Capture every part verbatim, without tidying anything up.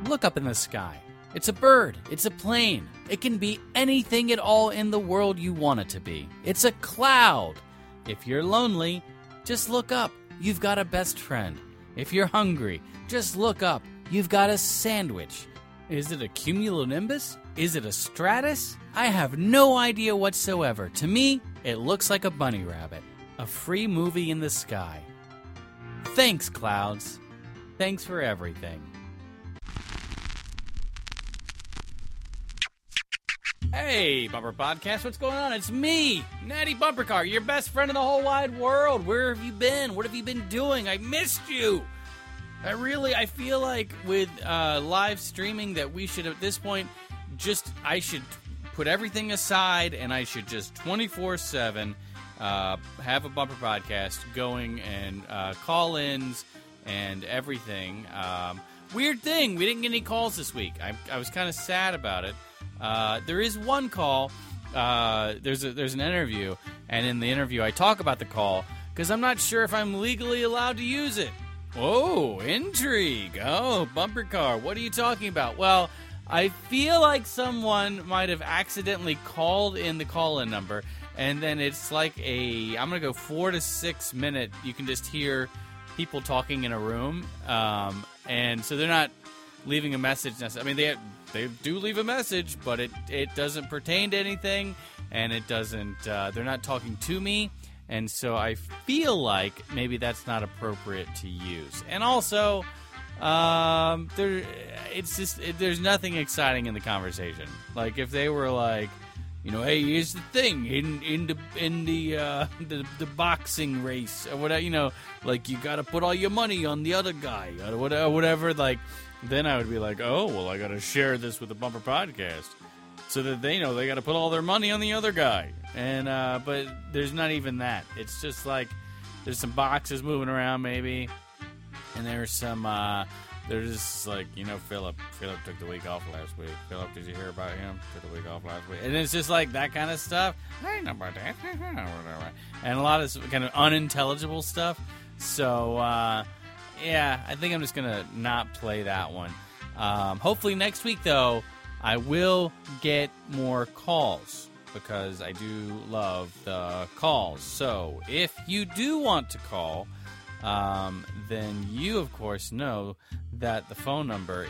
Look up in the sky. It's a bird. It's a plane. It can be anything at all in the world you want it to be. It's a cloud. If you're lonely, just look up. You've got a best friend. If you're hungry, just look up. You've got a sandwich. Is it a cumulonimbus? Is it a stratus? I have no idea whatsoever. To me, it looks like a bunny rabbit. A free movie in the sky. Thanks, clouds. Thanks for everything. Hey, Bumper Podcast, what's going on? It's me, Natty Bumper Car, your best friend in the whole wide world. Where have you been? What have you been doing? I missed you. I really, I feel like with uh, live streaming that we should, at this point, just, I should put everything aside and I should just twenty-four seven uh, have a Bumper Podcast going and uh, call-ins and everything. Um, weird thing, we didn't get any calls this week. I, I was kind of sad about it. Uh, there is one call. Uh, there's a, there's an interview, and in the interview I talk about the call because I'm not sure if I'm legally allowed to use it. Oh, intrigue. Oh, Bumper Car. What are you talking about? Well, I feel like someone might have accidentally called in the call-in number, and then it's like a, I'm going to go four to six minute, you can just hear people talking in a room, um, and so they're not leaving a message necessarily. I mean, they they do leave a message, but it, it doesn't pertain to anything, and it doesn't, uh, they're not talking to me. And so I feel like maybe that's not appropriate to use. And also, um, there, it's just it, there's nothing exciting in the conversation. Like if they were like, you know, hey, here's the thing in in the in the uh, the, the boxing race or whatever, you know, like you got to put all your money on the other guy or whatever, whatever. Like then I would be like, oh, well, I got to share this with the Bumper Podcast. So that they know they got to put all their money on the other guy. And, uh, but there's not even that. It's just like, there's some boxes moving around maybe. And there's some, uh, there's just like, you know, Philip. Philip took the week off last week. Philip, did you hear about him? Took the week off last week. And it's just like that kind of stuff. I know about that. And a lot of kind of unintelligible stuff. So, uh, yeah, I think I'm just going to not play that one. Um, hopefully next week, though, I will get more calls because I do love the calls. So if you do want to call, um, then you, of course, know that the phone number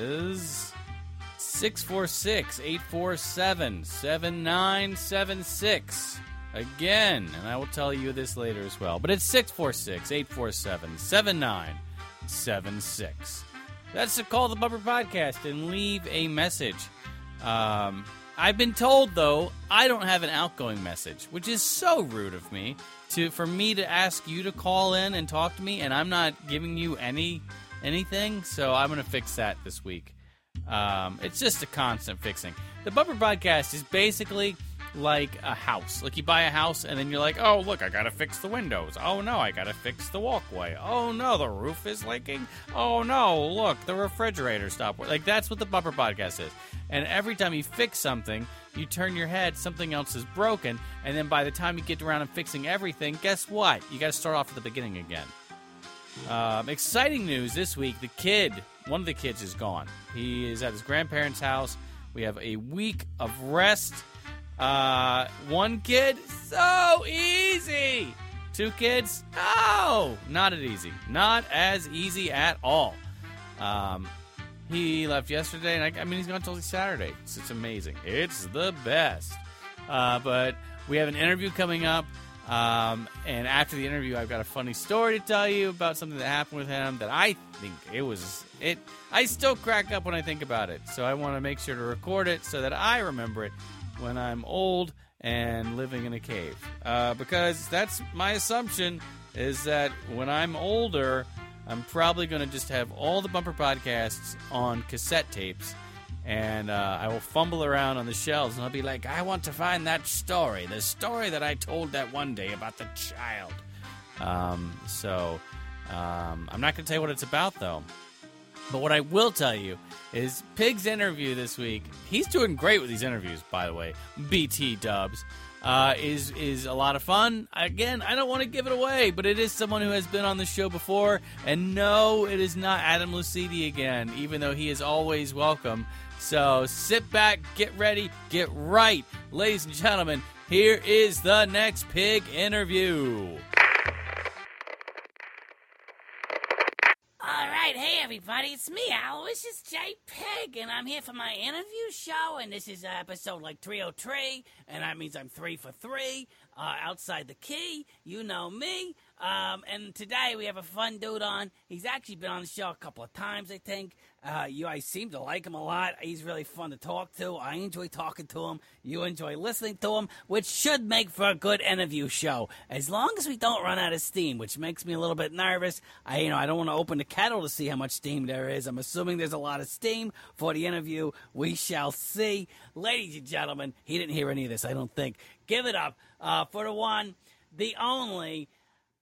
is six four six, eight four seven, seven nine seven six. Again, and I will tell you this later as well, but it's six four six, eight four seven, seven nine seven six. That's to call the Bumper Podcast and leave a message. Um, I've been told, though, I don't have an outgoing message, which is so rude of me to for me to ask you to call in and talk to me, and I'm not giving you any anything, so I'm going to fix that this week. Um, it's just a constant fixing. The Bumper Podcast is basically like a house. Like you buy a house and then you're like, oh, look, I gotta fix the windows. Oh, no, I gotta fix the walkway. Oh, no, the roof is leaking. Oh, no, look, the refrigerator stopped working. Like, that's what the Bumper Podcast is. And every time you fix something, you turn your head, something else is broken, and then by the time you get around and fixing everything, guess what? You gotta start off at the beginning again. Um, exciting news this week. The kid, one of the kids is gone. He is at his grandparents' house. We have a week of rest. Uh, one kid, so easy. Two kids, no, not as easy. Not as easy at all. Um, he left yesterday, and I, I mean, he's gone until Saturday. It's, it's amazing. It's the best. Uh, but we have an interview coming up, um, and after the interview, I've got a funny story to tell you about something that happened with him that I think it was, it, I still crack up when I think about it. So I want to make sure to record it so that I remember it when I'm old and living in a cave. Uh, because that's my assumption, is that when I'm older, I'm probably going to just have all the Bumper Podcasts on cassette tapes, and uh, I will fumble around on the shelves, and I'll be like, I want to find that story, the story that I told that one day about the child. Um, so um, I'm not going to tell you what it's about, though. But what I will tell you is Pig's interview this week. He's doing great with these interviews, by the way. B T dubs. uh, is is a lot of fun. Again, I don't want to give it away, but it is someone who has been on the show before. And no, it is not Adam Lucidi again, even though he is always welcome. So sit back, get ready, get right. Ladies and gentlemen, here is the next pig interview. All right, hey everybody, it's me, Aloysius J. Pig, and I'm here for my interview show, and this is uh, episode like three oh three, and that means I'm three for three, uh, outside the key, you know me, um, and today we have a fun dude on. He's actually been on the show a couple of times, I think. Uh, you guys seem to like him a lot. He's really fun to talk to. I enjoy talking to him. You enjoy listening to him, which should make for a good interview show, as long as we don't run out of steam, which makes me a little bit nervous. I, you know, I don't want to open the kettle to see how much steam there is. I'm assuming there's a lot of steam for the interview. We shall see. Ladies and gentlemen, he didn't hear any of this, I don't think. Give it up uh, for the one, the only,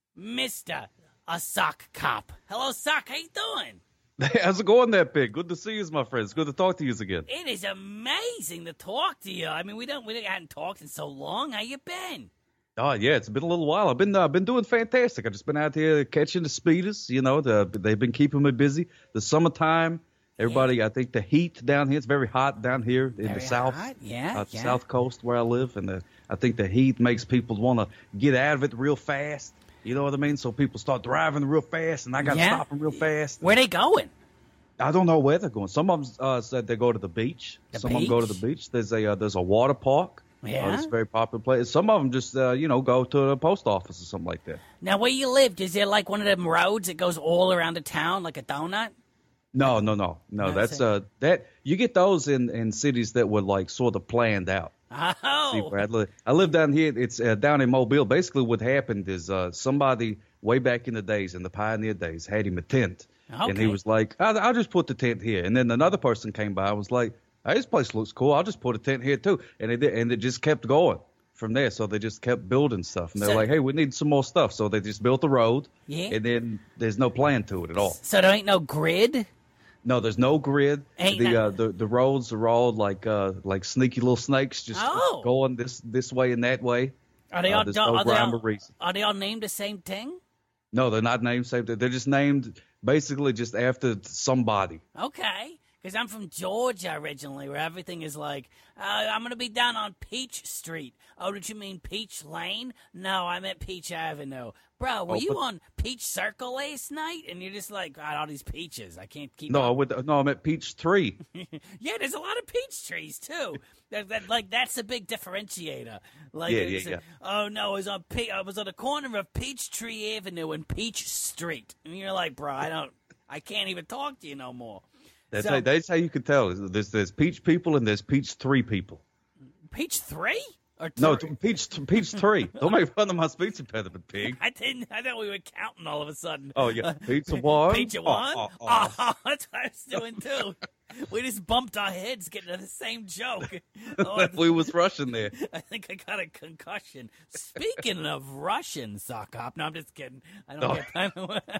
Mister A Sock Cop. Hello, Sock. How you doing? Hey, how's it going there, Pig? Good to see you, my friends. Good to talk to you again. It is amazing to talk to you. I mean, we don't we hadn't talked in so long. How you been? Oh yeah, it's been a little while. I've been uh, been doing fantastic. I've just been out here catching the speeders. You know, the, they've been keeping me busy. The summertime, everybody. Yeah. I think the heat down here. It's very hot down here in very the south, hot. Yeah, uh, yeah. south coast where I live, and the, I think the heat makes people want to get out of it real fast. You know what I mean? So people start driving real fast, and I got to yeah. stop them real fast. Where they going? I don't know where they're going. Some of them uh, said they go to the beach. The Some beach? of them go to the beach. There's a uh, there's a water park. Yeah. Uh, it's a very popular place. Some of them just uh, you know go to the post office or something like that. Now, where you live, is there like one of them roads that goes all around the town like a donut? No, no, no, no. No, That's so- uh that you get those in, in cities that were like sort of planned out. Oh. See, where I live, I live down here. It's uh, down in Mobile. Basically, what happened is uh, somebody way back in the days, in the pioneer days, had him a tent. And he Okay. was like, I'll, I'll just put the tent here. And then another person came by and was like, hey, this place looks cool. I'll just put a tent here too. And it did, and it just kept going from there. So they just kept building stuff. And they're So- like, hey, we need some more stuff. So they just built the road. Yeah. And then there's no plan to it at all. So there ain't no grid? No, there's no grid. Ain't the, no- uh, the the roads are all like uh, like sneaky little snakes, just Oh. going this this way and that way. Are they Uh, all, there's are no they rhyme all, or reason. are they all named the same thing? No, they're not named same. They're just named basically just after somebody. Okay. Because I'm from Georgia originally, where everything is like, uh, I'm going to be down on Peach Street. Oh, did you mean Peach Lane? No, I meant Peach Avenue. Bro, were Oh, you but- on Peach Circle last night? And you're just like, God, all these peaches. I can't keep No, I up. would, no, I'm at Peach Tree. Yeah, there's a lot of peach trees, too. that, that, like, that's a big differentiator. Like, Yeah, it's yeah, a- yeah. Oh, no, I was, on Pe- I was on the corner of Peachtree Avenue and Peach Street. And you're like, bro, I don't, I can't even talk to you no more. That's, So- how, that's how you can tell. There's there's Peach people and there's Peach Three people. Peach three? Or No, three? t- Peach Peach Three. Don't make fun of my speech impediment, Pig. I didn't. I thought we were counting all of a sudden. Oh yeah, Pizza One. Pizza Oh, one? oh, Oh, oh. that's what I was doing too. We just bumped our heads getting to the same joke. Oh, we was rushing there. I think I got a concussion. Speaking of Russian, sock up. No, I'm just kidding. I don't Oh. get.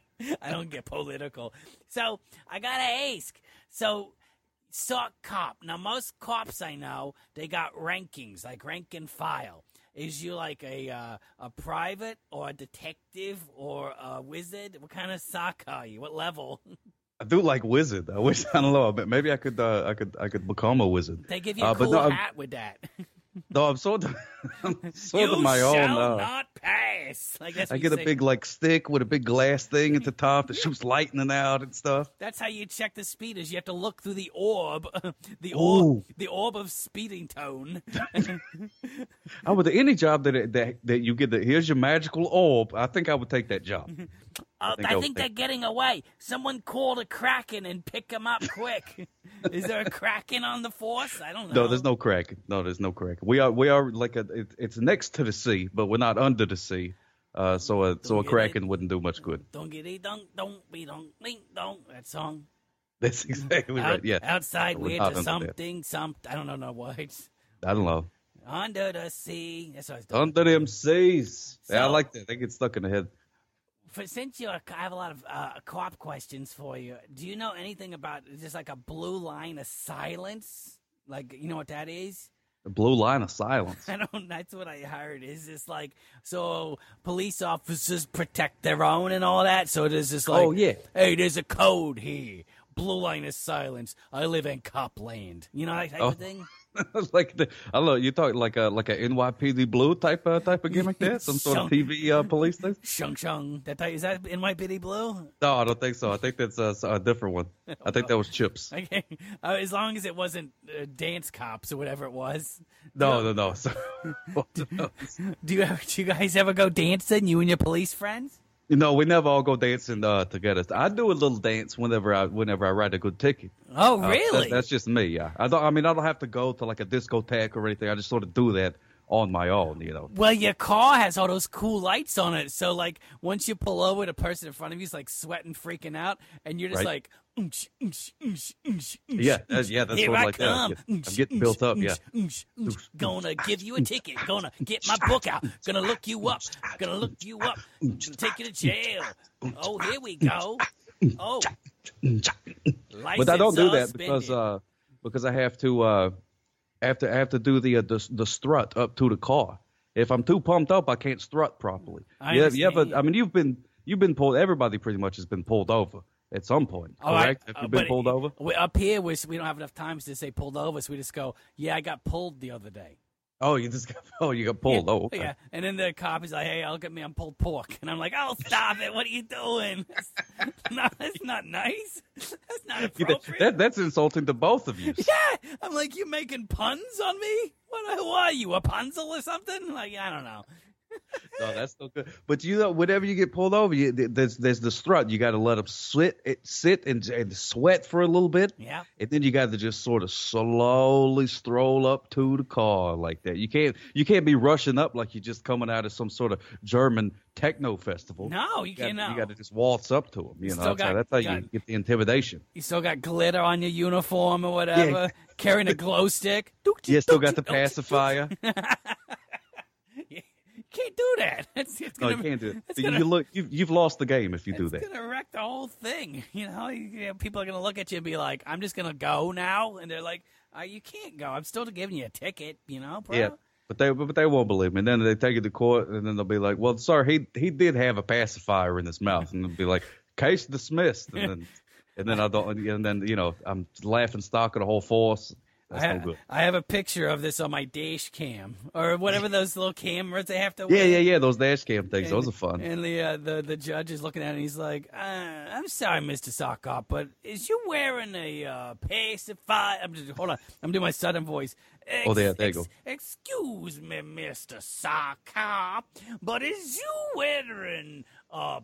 I don't get political. So I gotta ask. So. Sock cop. Now, most cops I know, they got rankings, like rank and file. Is you like a uh, a private or a detective or a wizard? What kind of sock are you? What level? I do like wizard. I wish I don't know, but maybe I could uh, I could I could become a wizard. They give you a Uh, but cool no, I'm- hat with that. No, I'm sort of I'm sort you of my shall own. Uh, not pass. Like that's I what get you a say. big like stick with a big glass thing at the top that shoots lightning out and stuff. That's how you check the speeders. You have to look through the orb, the Ooh. orb, the orb of speeding tone. I would any job that that that you get. The, here's your magical orb. I think I would take that job. Uh, think I I'll think take- they're getting away. Someone called a kraken and pick them up quick. Is there a kraken on the force? I don't know. No, there's no cracking. No, there's no cracking. We are we are like a. It, it's next to the sea, but we're not under the sea. Uh, so a so a get kraken wouldn't do much good. Don't get it, don't, don't be, don't, ding, don't. That song. That's exactly Out- right. Yeah, Outside, We're we're not to under there. something, some. I don't know no words. I don't know. Under the sea. That's what I was doing. Under them seas. yeah, I So- like that. They get stuck in the head. For, since you, are, I have a lot of uh, cop questions for you. Do you know anything about just like a blue line of silence? Like, you know what that is? The blue line of silence. I don't. That's what I heard. Is this like so? Police officers protect their own and all that. So there's this like, Oh, yeah. hey, there's a code here. Blue line of silence. I live in Copland. You know that type Oh. of thing. Like the, I don't know, you talk like a like a N Y P D Blue type uh, type of gimmick there, some sort of T V uh, police thing. Shung Shung. That type, is that in my Bitty Blue? No, I don't think so. I think that's uh, a different one. I think that was Chips. Okay, uh, as long as it wasn't uh, Dance Cops or whatever it was. No, no, no. So, Do you ever, do you guys ever go dancing? You and your police friends? you know, we never all go dancing uh, together. I do a little dance whenever I whenever I write a good ticket. Oh, Uh, really? that- that's just me. Yeah, I don't. I mean, I don't have to go to like a discotheque or anything. I just sort of do that on my own. You know. Well, your car has all those cool lights on it. So, like, once you pull over, the person in front of you is like sweating, freaking out, and you're just Right. like, "Oonch, oonch, oonch, oonch, oonch, Yeah, that's- oonch. yeah, that's Here sort of I like that. come. I'm Oonch, getting oonch, built up, yeah. oonch, oonch, oonch. Gonna give you a ticket. Gonna get my book out. Gonna look you up. Gonna look you up. Gonna take you to jail. Oh, here we go. Oh, But I don't do that license because suspended. uh, because I have to uh, have to I have to do the, uh, the the strut up to the car. If I'm too pumped up, I can't strut properly. I yeah, yeah, but understand. I mean, you've been you've been pulled. Everybody pretty much has been pulled over at some point, All right, correct? Have uh, you been but pulled over? we- Up here, we, we don't have enough times to say pulled over, so we just go, yeah, I got pulled the other day. Oh, you just got oh you got pulled. Yeah, Oh, okay. yeah. And then the cop is like, hey, look at me, I'm pulled pork. And I'm like, oh, stop it. What are you doing? no, that's not nice. That's not You know, appropriate. that, that's insulting to both of you. yeah. I'm like, you making puns on me? What, what are you, a punzel or something? Like, I don't know. No, that's no good. But you know, whenever you get pulled over, you, there's there's the strut. You got to let them sit, it, sit and, and sweat for a little bit. Yeah. And then you got to just sort of slowly stroll up to the car like that. You can't you can't be rushing up like you're just coming out of some sort of German techno festival. No, you You got, can't. No. you got to just waltz up to them. You You know, still that's, how, got- that's how you got- get the intimidation. You still got glitter on your uniform or whatever. Carrying a glow stick. You still got the pacifier. You can't do that. It's, it's No, gonna, you can't do it. it's You, gonna- you look, you've, you've lost the game if you do It's that. gonna wreck the whole thing. You know, you, you know, people are gonna look at you and be like, "I'm just gonna go now," and they're like, uh, "You can't go. I'm still giving you a ticket." You know, bro. Yeah, but they but they won't believe me. And then they take it to court, and then they'll be like, "Well, sir, he he did have a pacifier in his mouth," and they'll be like, "Case dismissed." And then and then I don't, and then you know I'm laughing stock of the whole force. That's I, no have, good. I have a picture of this on my dash cam or whatever those little cameras they have to. Yeah, wear. yeah, yeah. Those dash cam things, And, those are fun. And the uh, the the judge is looking at it and he's like, uh, "I'm sorry, Mister Sockop, but is you wearing a uh, pacifier?" I'm just hold on. I'm doing my southern voice. Ex- Oh, there- there you ex- go. Excuse me, Mister Sockop, but is you wearing a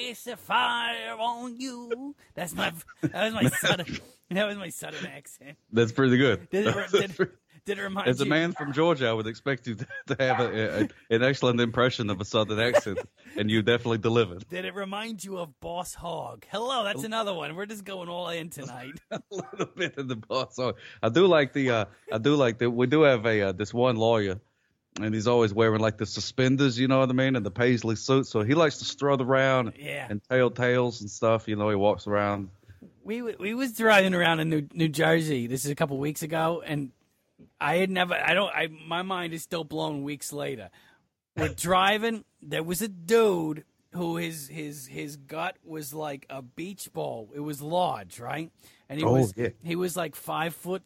pacifier on you? That's my that was my southern that was my southern accent. That's pretty good. Did it, did, did it remind As a you? man from Georgia, I would expect you to, to have a, a, an excellent impression of a southern accent, and you definitely delivered. Did it remind you of Boss Hog? Hello, that's another one. We're just going all in tonight. A little bit of the boss. So I do like the. Uh, I do like the. We do have a uh, this one lawyer, and he's always wearing like the suspenders, you know what I mean, and the paisley suit. So he likes to strut around Yeah. and tell tales and stuff. You know, he walks around. We we was driving around in New New Jersey. This is a couple weeks ago, and I had never. I don't. I my mind is still blown weeks later. We're driving. There was a dude who his his his gut was like a beach ball. It was large, right? And he Oh, was yeah. he was like five foot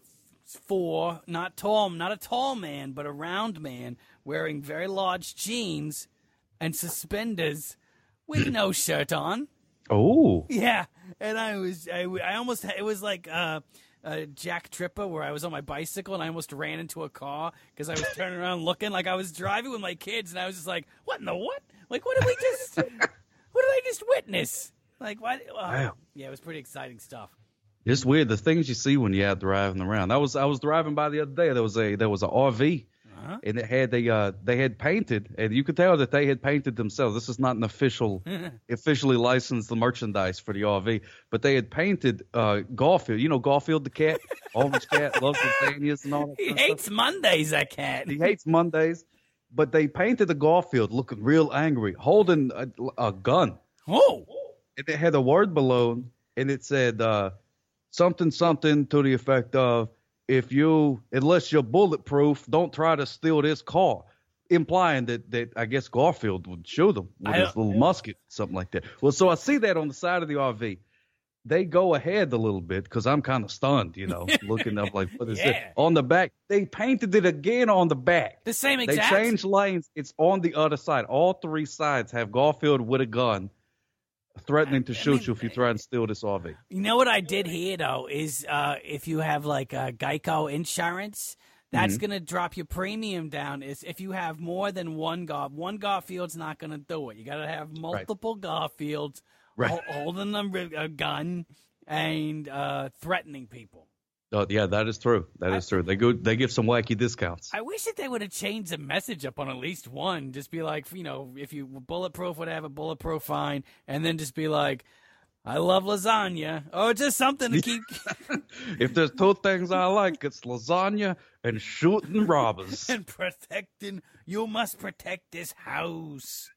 four, not tall, not a tall man, but a round man wearing very large jeans and suspenders with no shirt on. Oh, Yeah, and I was, I, I almost, it was like uh, uh, Jack Tripper, where I was on my bicycle and I almost ran into a car because I was turning around looking like I was driving with my kids, and I was just like, "What in the what? Like, what did we just, what did I just witness? Like, what? Oh, Wow. Yeah, it was pretty exciting stuff. it's weird the things you see when you're out driving around. I was I was driving by the other day. There was a there was an R V. Uh-huh. And it had they uh they had painted, and you could tell that they had painted themselves. This is not an official, officially licensed merchandise for the R V, but they had painted uh Garfield. You know Garfield the cat, orange cat, loves lasagnas and all that. He kind of hates Mondays, that cat. He hates Mondays, but they painted the Garfield looking real angry, holding a, a gun, Oh, and it had a word below, and it said uh something something to the effect of, if you, unless you're bulletproof, don't try to steal this car. Implying that, that I guess Garfield would shoot them with his little musket, something like that. Well, so I see that on the side of the R V. They go ahead a little bit because I'm kind of stunned, you know, looking up like, what is Yeah. it? On the back, they painted it again on the back. The same They exact. changed lanes. It's on the other side. All three sides have Garfield with a gun threatening to I shoot mean, you if you try and steal this R V. You know what I did here though is uh, if you have like uh, Geico insurance, that's Mm-hmm. gonna drop your premium down. Is if you have more than one Gar, one Garfield's not gonna do it. You gotta have multiple Garfields Right. hol- holding a, a gun and uh, threatening people. Oh, yeah, that is true. That is true. They go. They give some wacky discounts. I wish that they would have changed the message up on at least one. Just be like, you know, if you bulletproof, whatever, bulletproof, fine, and then just be like, I love lasagna. Oh, just something to keep. If there's two things I like, it's lasagna and shooting robbers. And protecting, you must protect this house.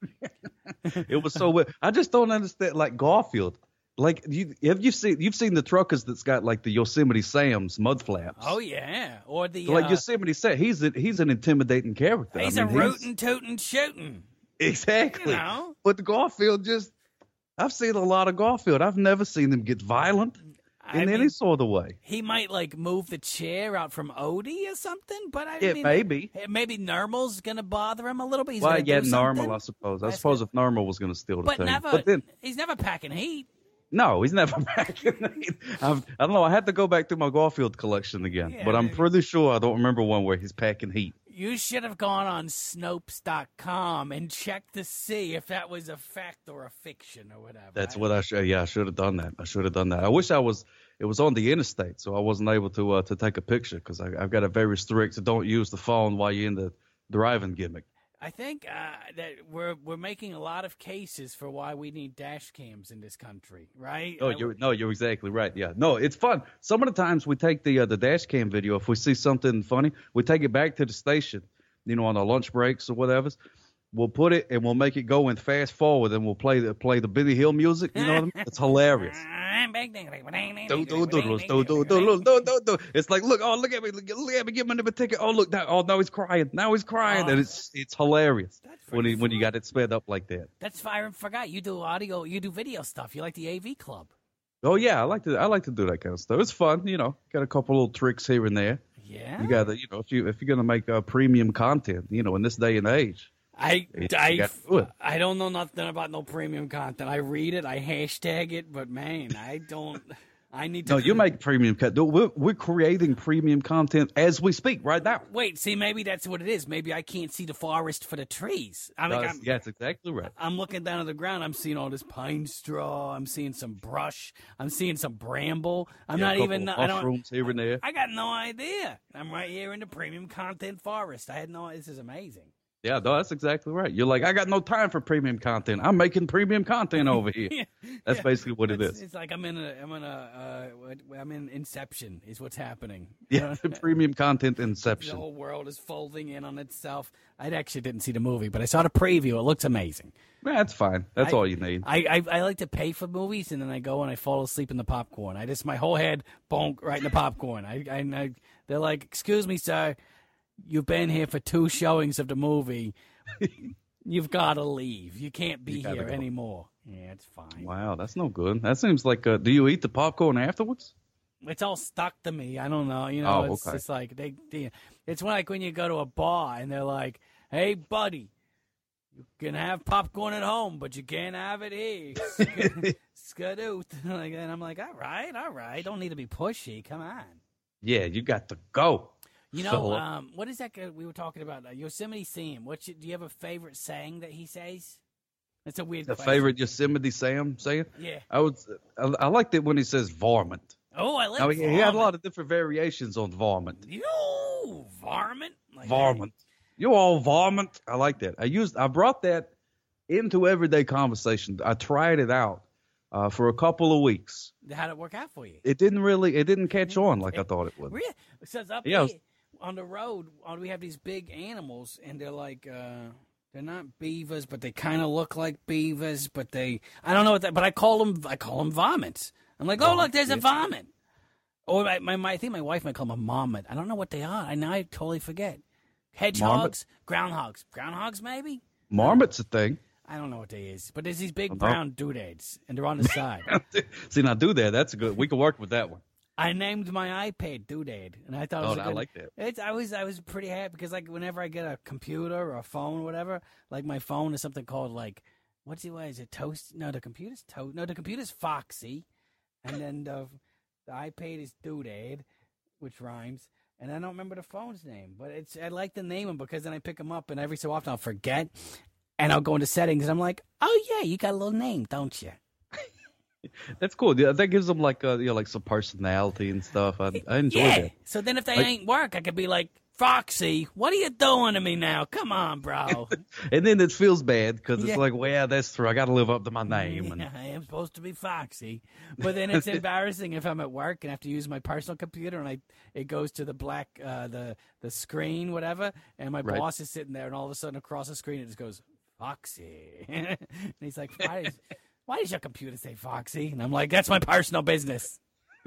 It was so weird. I just don't understand. Like Garfield, like you have you seen you've seen the truckers that's got like the Yosemite Sam's mud flaps. Oh yeah, or the Like uh, Yosemite Sam, he's a, he's an intimidating character. he's I mean, a rootin' tootin' shootin'. Exactly. You know? But the Garfield just, I've seen a lot of Garfield. I've never seen him get violent I in mean, any sort of way. He might like move the chair out from Odie or something, but I Yeah, mean, maybe. maybe Normal's gonna bother him a little bit. He's Well, gonna yeah, do normal, something. I suppose. I That's suppose good. if normal was going to steal the But thing. never, But then, he's never packing heat. no, he's never back. I've, I don't know. I had to go back to my Garfield collection again, Yeah, but I'm maybe. pretty sure I don't remember one where he's packing heat. You should have gone on Snopes dot com and checked to see if that was a fact or a fiction or whatever. That's I- what I should. Yeah, I should have done that. I should have done that. I wish I was. It was on the interstate, so I wasn't able to uh, to take a picture because I've got a very strict don't use the phone while you're in the driving gimmick. I think uh, that we're we're making a lot of cases for why we need dash cams in this country, right? Oh, I- you're no, you're exactly right. Yeah, no, it's fun. Some of the times we take the uh, the dash cam video. If we see something funny, we take it back to the station. You know, on our lunch breaks or whatever. We'll put it and we'll make it go in fast forward, and we'll play the play the Benny Hill music. You know what I mean? It's hilarious. Do, do, do, do, do, do, do, do, do, do. It's like, look, oh, look at me, look, look at me, give me the ticket. Oh, look, now, oh, now he's crying. Now he's crying, Oh. and it's it's hilarious That's when pretty he, when you got it sped up like that. That's fire and forgot. You do audio, you do video stuff. You like the A V Club. Oh yeah, I like to I like to do that kind of stuff. It's fun, you know. Got a couple little tricks here and there. Yeah. You got to, you know, if you if you're gonna make uh, premium content, you know, in this day and age. I, You I, gotta do it. I don't know nothing about no premium content. I read it, I hashtag it, but man, I don't. I need to. No, you make premium content. We're, we're creating premium content as we speak right now. Wait, see, maybe that's what it is. Maybe I can't see the forest for the trees. I mean, That's- I'm, yeah, that's exactly right. I'm looking down at the ground. I'm seeing all this pine straw. I'm seeing some brush. I'm seeing some bramble. I'm Yeah, a not couple even. of I don't. mushrooms here and there. I got no idea. I'm right here in the premium content forest. I had no. This is amazing. Yeah, no, that's exactly right. You're like, I got no time for premium content. I'm making premium content over here. Yeah, That's yeah. basically what it It's, is. it's like I'm in a. I'm in a. Uh, what- I'm in Inception. Is what's happening. Yeah, premium content The inception. whole world is folding in on itself. I actually didn't see the movie, but I saw the preview. It looks amazing. Yeah, that's fine. That's I- all you need. I, I I like to pay for movies, and then I go and I fall asleep in the popcorn. I just my whole head bonk right in the popcorn. I, I, I they're like, "Excuse me, sir, you've been here for two showings of the movie. You've got to leave. You can't be You gotta here go." anymore." Yeah, it's fine. Wow, that's no good. That seems like, uh, do you eat the popcorn afterwards? It's all stuck to me. I don't know. You know, Oh, it's okay. just like they, they. It's like when you go to a bar and they're like, "Hey, buddy, you can have popcorn at home, but you can't have it here." Skadoot. Like, and I'm like, all right, all right. Don't need to be pushy. Come on. Yeah, you got to go. You know, Philip. um, what is that guy we were talking about? Uh, Yosemite Sam. What's your, do you have a favorite saying that he says? That's a weird The question. favorite Yosemite Sam saying? Yeah. I would. I, I liked it when he says varmint. Oh, I like Now, he, he had a varmint. lot of different variations on varmint. You varmint. Like Varmint. You all varmint. I like that. I used. I brought that into everyday conversation. I tried it out uh, for a couple of weeks. that. How'd it work out for you? It didn't really. It didn't catch on like I thought it would. Really? It says up Yeah, I here was- on the road, uh, we have these big animals, and they're like, uh, they're not beavers, but they kind of look like beavers, but they, I don't know what that, but I call them, I call them vomits. I'm like, oh, look, there's a vomit. Or my, my, my, I think my wife might call them a marmot. I don't know what they are. I now I totally forget. Hedgehogs, groundhogs, groundhogs maybe. Marmot's a thing. I don't know what they is, but there's these big Uh-huh. brown doodads, and they're on the side. See, now do that. That's a good. We can work with that one. I named my iPad Doodad, and I thought it Oh, was a I good, like that. It's, I was I was pretty happy because like whenever I get a computer or a phone or whatever, like my phone is something called like what's it? What is it? Toast? No, the computer's Toast. No, the computer's Foxy, and then the the iPad is Doodad, which rhymes. And I don't remember the phone's name, but it's I like to name them because then I pick them up, and every so often I'll forget, and I'll go into settings, and I'm like, oh yeah, you got a little name, don't you? That's cool. Yeah, that gives them like uh, you know, like some personality and stuff. I, I enjoy yeah. that. So then if they Like- ain't work, I could be like, Foxy, what are you doing to me now? Come on, bro. And then it feels bad because it's Yeah. like, well, that's true. I got to live up to my name. And Yeah, I am supposed to be Foxy, but then it's embarrassing if I'm at work and have to use my personal computer and I it goes to the black uh, the the screen whatever, and my Right. boss is sitting there, and all of a sudden across the screen it just goes Foxy, and he's like, why does, why does your computer say Foxy? And I'm like, that's my personal business.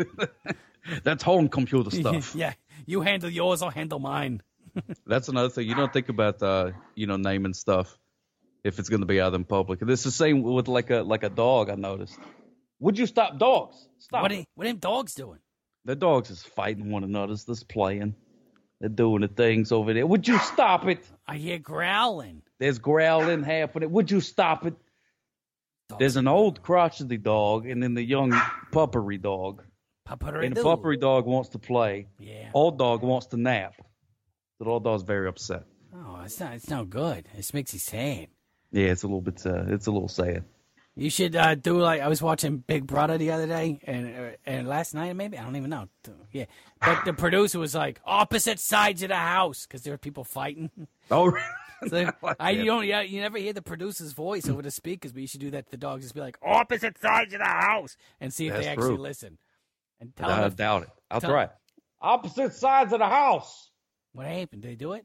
that's home computer stuff. Yeah, you handle yours, I'll handle mine. That's another thing. You don't think about, uh, you know, naming stuff if it's going to be out in public. And it's the same with like a like a dog. I noticed. Would you stop dogs? Stop. What it. are, what are them dogs doing? The dogs is fighting one another. It's just playing. They're doing the things over there. Would you stop it? I hear growling. There's growling happening. Would you stop it? Dogs There's an old crotchety dog and then the young puppery dog. And the Puppery-doo. puppery dog wants to play. Yeah. Old dog wants to nap. The old dog's very upset. Oh, it's not. It's no good. It makes you sad. Yeah, it's a little bit. Uh, it's a little sad. You should uh, do like I was watching Big Brother the other day, and uh, and last night maybe I don't even know. Yeah, but the producer was like opposite sides of the house because there were people fighting. Oh, So like I that. you don't yeah, you never hear the producer's voice over the speakers, but you should do that to the dogs. Just be like opposite sides of the house and see if That's they actually true. listen. And tell I them if- doubt it. I'll tell- try it. Opposite sides of the house. what happened. Did they do it?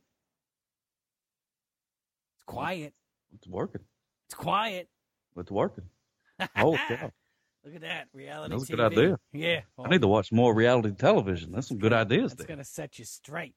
It's quiet. It's working. It's quiet. It's working. Oh, yeah. Look at that reality. That was a T V. good idea. Yeah, I need to watch more reality television. That's some good ideas That's there. gonna set you straight.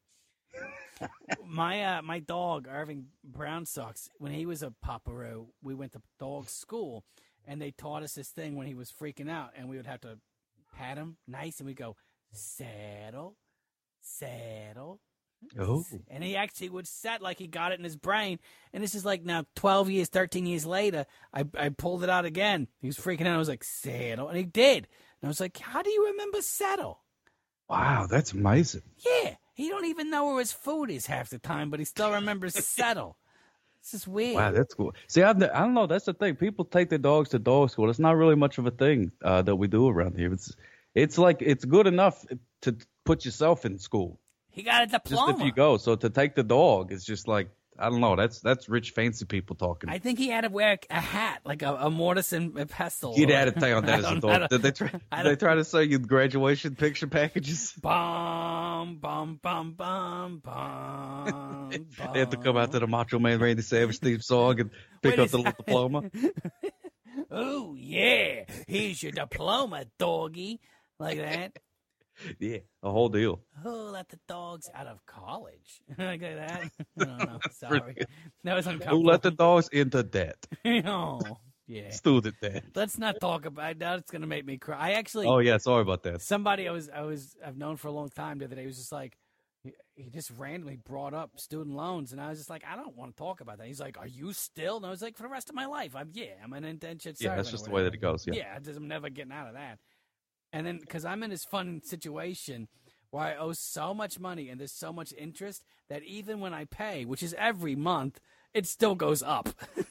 my uh, my dog Irving Brown Socks. When he was a pupperoo, we went to dog school, and they taught us this thing when he was freaking out, and we would have to pat him nice, and we go saddle, saddle. Oh, And he actually would set like he got it in his brain. And this is like now twelve years, thirteen years later, I, I pulled it out again. He was freaking out. I was like, settle. And he did. And I was like, how do you remember settle? wow, that's amazing. Yeah. He don't even know where his food is half the time, but he still remembers settle. This is weird. Wow, that's cool. See, I've, ne- I don't know. That's the thing. People take their dogs to dog school. It's not really much of a thing uh, that we do around here. It's it's like it's good enough to put yourself in school. He got a Just diploma. if you go. So to take the dog is just like, I don't know. That's that's rich, fancy people talking. I think he had to wear a hat, like a, a mortise and a pestle. Get or- out of town. That I is a don't- I dog. don't- Did they try? I Did they don't- try to sell you graduation picture packages? Bum, bum, bum, bum, bum, They have to come out to the Macho Man Randy Savage theme song and pick Wait a up the little second. diploma. Oh, yeah. Here's your diploma, doggy. Like that. Yeah, a whole deal. Oh, let the dogs out of college. Like that. I don't know. Sorry. That was uncomfortable. Who let the dogs into debt? Oh, yeah. Student debt. Let's not talk about that. It's going to make me cry. I actually, Oh yeah, sorry about that. somebody I was, I was, I've known for a long time the other day was just like, he, he just randomly brought up student loans. And I was just like, I don't want to talk about that. He's like, are you still? And I was like, for the rest of my life. I'm, yeah, I'm an indentured Yeah, servant. that's or just the way that whatever. it goes. Yeah. Yeah, I just, I'm never getting out of that. And then, because I'm in this fun situation where I owe so much money and there's so much interest that even when I pay, which is every month, it still goes up.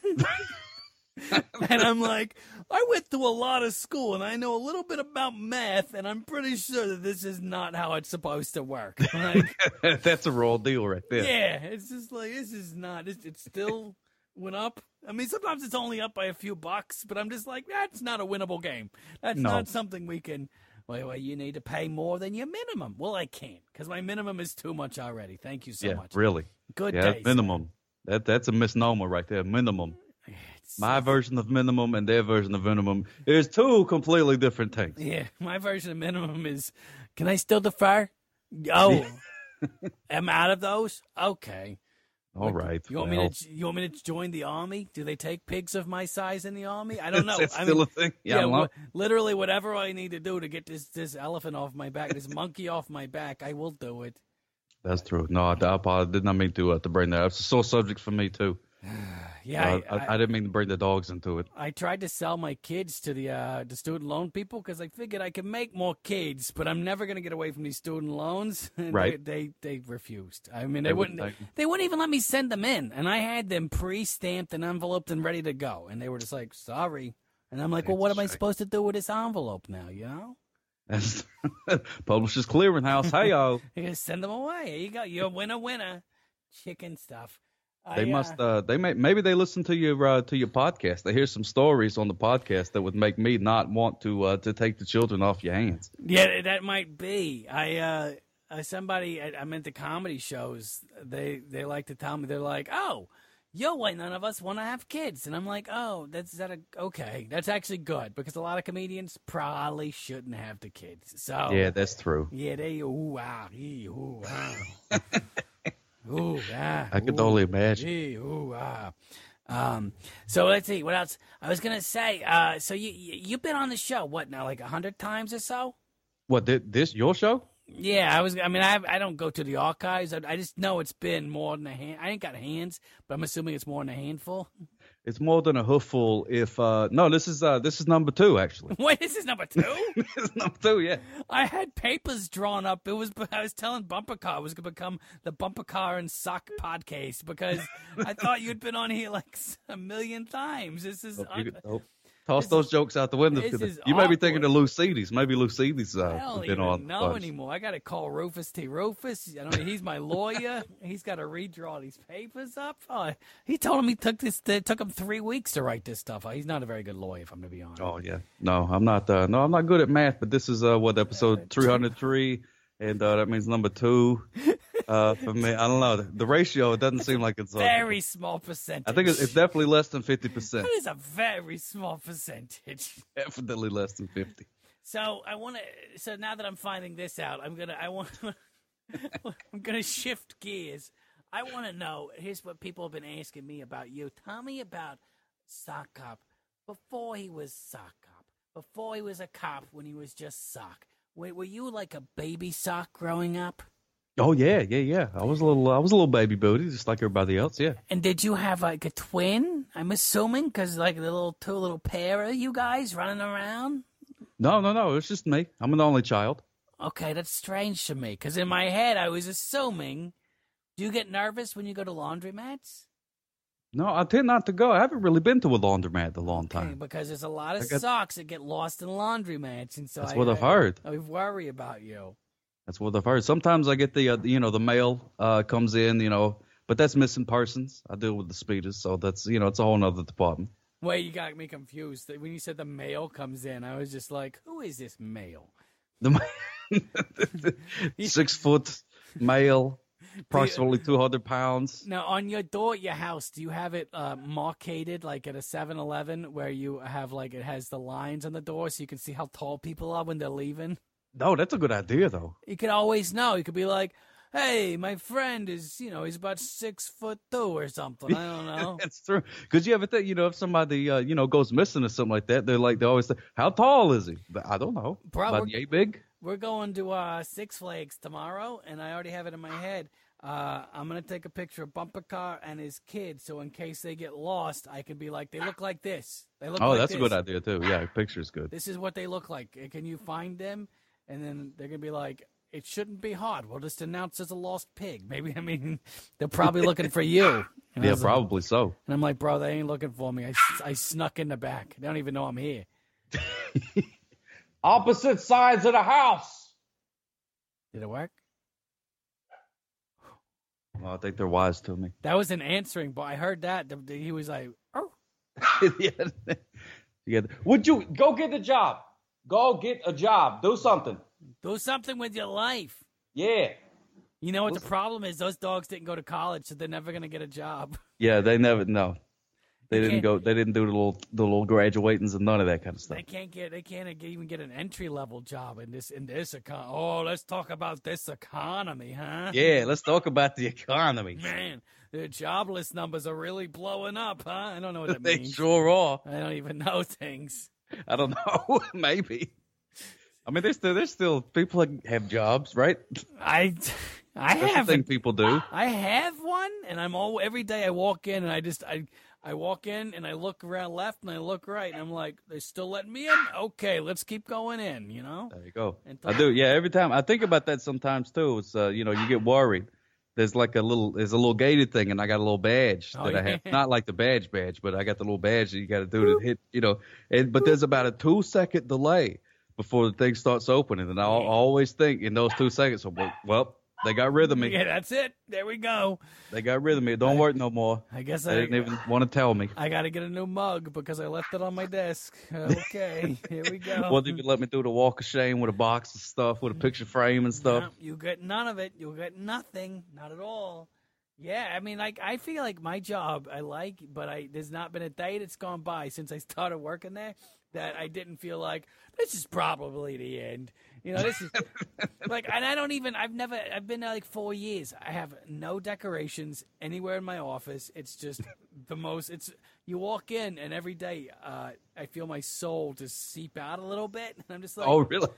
And I'm like, I went through a lot of school and I know a little bit about math, and I'm pretty sure that this is not how it's supposed to work. Like, That's a raw deal right there. yeah, it's just like, this is not, it's, it still went up. I mean, sometimes it's only up by a few bucks, but I'm just like, that's not a winnable game. That's No. not something we can, well, well, you need to pay more than your minimum. Well, I can't, because my minimum is too much already. Thank you so yeah, much. really. Good Yeah, day. minimum. That that's a misnomer right there. Minimum. sir. It's- My version of minimum and their version of minimum is two completely different things. Yeah, my version of minimum is Can I still defer? Oh, I'm out of those? Okay. All right. You want well. me to? You want me to join the army? Do they take pigs of my size in the army? I don't know. Is that I still mean, a thing? Yeah, I don't know. wh- literally whatever I need to do to get this this elephant off my back, this monkey off my back, I will do it. That's true. No, I, I did not mean to uh, to bring that up. It's a sore subject for me too. Yeah, Uh, I, I, I didn't mean to bring the dogs into it. I tried to sell my kids to the uh, the student loan people because I figured I could make more kids, but I'm never going to get away from these student loans. And Right. They, they they refused. I mean, they, They wouldn't. wouldn't take 'em. They wouldn't even let me send them in, and I had them pre-stamped and enveloped and ready to go, and they were just like, "Sorry." And I'm like, "Well, what am I That's supposed to do with this envelope now?" You know, That's Publishers Clearinghouse. Hey yo, you gotta send them away. Here you go. You're a winner, winner. Chicken stuff. they I, must. Uh, Uh, they may maybe they listen to your uh, to your podcast. They hear some stories on the podcast that would make me not want to uh, to take the children off your hands. Yeah, that might be. I uh, uh somebody I- I'm into comedy shows. They they like to tell me they're like, "Oh, you're why none of us want to have kids," and I'm like, "Oh, that's that a, okay? That's actually good because a lot of comedians probably shouldn't have the kids." So Yeah, that's true. yeah, they ooh wow, ee, ooh wow, ooh ah, I could ooh, only imagine. ee, ooh ah. Um, so let's see what else I was gonna say. Uh, so you you- you've been on the show what now, like a hundred times or so? What did this your show? Yeah, I was. I mean, I I don't go to the archives. I, I just know it's been more than a hand. I ain't got hands, but I'm assuming it's more than a handful. It's more than a hoofful. If uh, no, this is uh, this is number two actually. Wait, this is number two. This is number two. Yeah. I had papers drawn up. It was. I was telling Bumper Car it was gonna become the Bumper Car and Sock podcast because I thought you'd been on here like a million times. This is. Oh, you un- could- oh, toss This those jokes out the window. this is You may be thinking awkward. of Lucides. Maybe Lucides I uh, don't been even on. know bunch. anymore. I got to call Rufus T. Rufus. I don't. He's my lawyer. He's got to redraw these papers up. Oh, he told him he took this. It took him three weeks to write this stuff. He's not a very good lawyer, if I'm to be honest. Oh yeah. No, I'm not. Uh, no, I'm not good at math. But this is uh, what episode three hundred three, and uh, that means number two. Uh, for me, I don't know the ratio. It doesn't seem like it's uh, Very small percentage. I think it's, it's definitely less than fifty percent. That is a very small percentage. Definitely less than fifty. So I want to. So now that I'm finding this out, I'm gonna. I want. I'm gonna shift gears. I want to know. Here's what people have been asking me about you. Tell me about Sock Cop before he was Sock Cop. Before he was a cop, when he was just Sock. Wait, were you like a baby Sock growing up? Oh yeah, yeah, yeah. I was a little, I was a little baby booty, just like everybody else. Yeah. And did you have like a twin? I'm assuming because like the little two little pair of you guys running around. No, no, no. It's just me. I'm an only child. Okay, that's strange to me because in my head I was assuming. Do you get nervous when you go to laundromats? No, I tend not to go. I haven't really been to a laundromat in a long Okay, time. because there's a lot of I got- socks that get lost in laundromats, and so That's I, what I've I- heard. I worry about you. That's what I've heard. Sometimes I get the, uh, you know, the mail uh, comes in, you know, but that's missing persons. I deal with the speeders, so that's, you know, it's a whole nother department. Wait, you got me confused. When you said the mail comes in, I was just like, who is this male? The six foot male, approximately two hundred pounds. Now, on your door at your house, do you have it uh, marketed like at a seven eleven where you have like it has the lines on the door so you can see how tall people are when they're leaving? No, that's a good idea, though. You could always know. You could be like, hey, my friend is, you know, he's about six foot two or something. I don't know. That's true. Because you ever think, you know, if somebody, uh, you know, goes missing or something like that, they're like, they always say, how tall is he? But I don't know. Bro, About we're- yay big? We're going to uh, Six Flags tomorrow, and I already have it in my head. Uh, I'm going to take a picture of Bumper Car and his kid, so in case they get lost, I can be like, they look like this. They look Oh, like that's this. a good idea, too. Yeah, picture's good. This is what they look like. Uh, Can you find them? And then they're going to be like, it shouldn't be hard. We'll just announce as a lost pig. Maybe, I mean, they're probably looking for you. And I Yeah, was like- probably so. and I'm like, bro, they ain't looking for me. I, I snuck in the back. They don't even know I'm here. Opposite sides of the house. Did it work? Well, I think they're wise to me. That was an answering, but I heard that. The- the- He was like, oh. yeah. yeah. Would you go get a job? Go get a job. Do something. Do something with your life. Yeah. You know what the problem is? Those dogs didn't go to college, so they're never going to get a job. Yeah, they never know. They, They didn't can't- go. They didn't do the little the little graduatings and none of that kind of stuff. They can't get. They can't even get an entry level job in this in this econ. Oh, let's talk about this economy, huh? Yeah, let's talk about the economy. Man, the jobless numbers are really blowing up, huh? I don't know what that They means. sure are. I don't even know things. I don't know. Maybe. I mean, there's still there's still people that have jobs, right? I, I That's the have. thing people do. I have one, and I'm all every day. I walk in, and I just I I walk in, and I look around left, and I look right, and I'm like, they're still letting me in. Okay, let's keep going in. You know. There you go. And I do. Yeah, every time I think about that sometimes too. It's uh, you know, you get worried. There's like a little, there's a little gated thing, and I got a little badge Oh, that I have. yeah. Not like the badge badge, but I got the little badge that you got to do to hit, you know. And, but there's about a two second delay before the thing starts opening, and I al- always think in those two seconds, so, well, well, they got rid of me. Yeah, that's it. There we go. They got rid of me. It don't work no more. I guess They I didn't even want to tell me. I got to get a new mug because I left it on my desk. Okay, here we go. Won't even let me do the walk of shame with a box of stuff, with a picture frame and stuff. No, you get none of it. You get nothing. Not at all. Yeah, I mean, like I feel like my job I like, but I there's not been a day that's gone by since I started working there that I didn't feel like this is probably the end. You know, this is like, and I don't even. I've never. I've been there like four years. I have no decorations anywhere in my office. It's just the most. It's you walk in, and every day uh, I feel my soul just seep out a little bit, and I'm just like, Oh, really?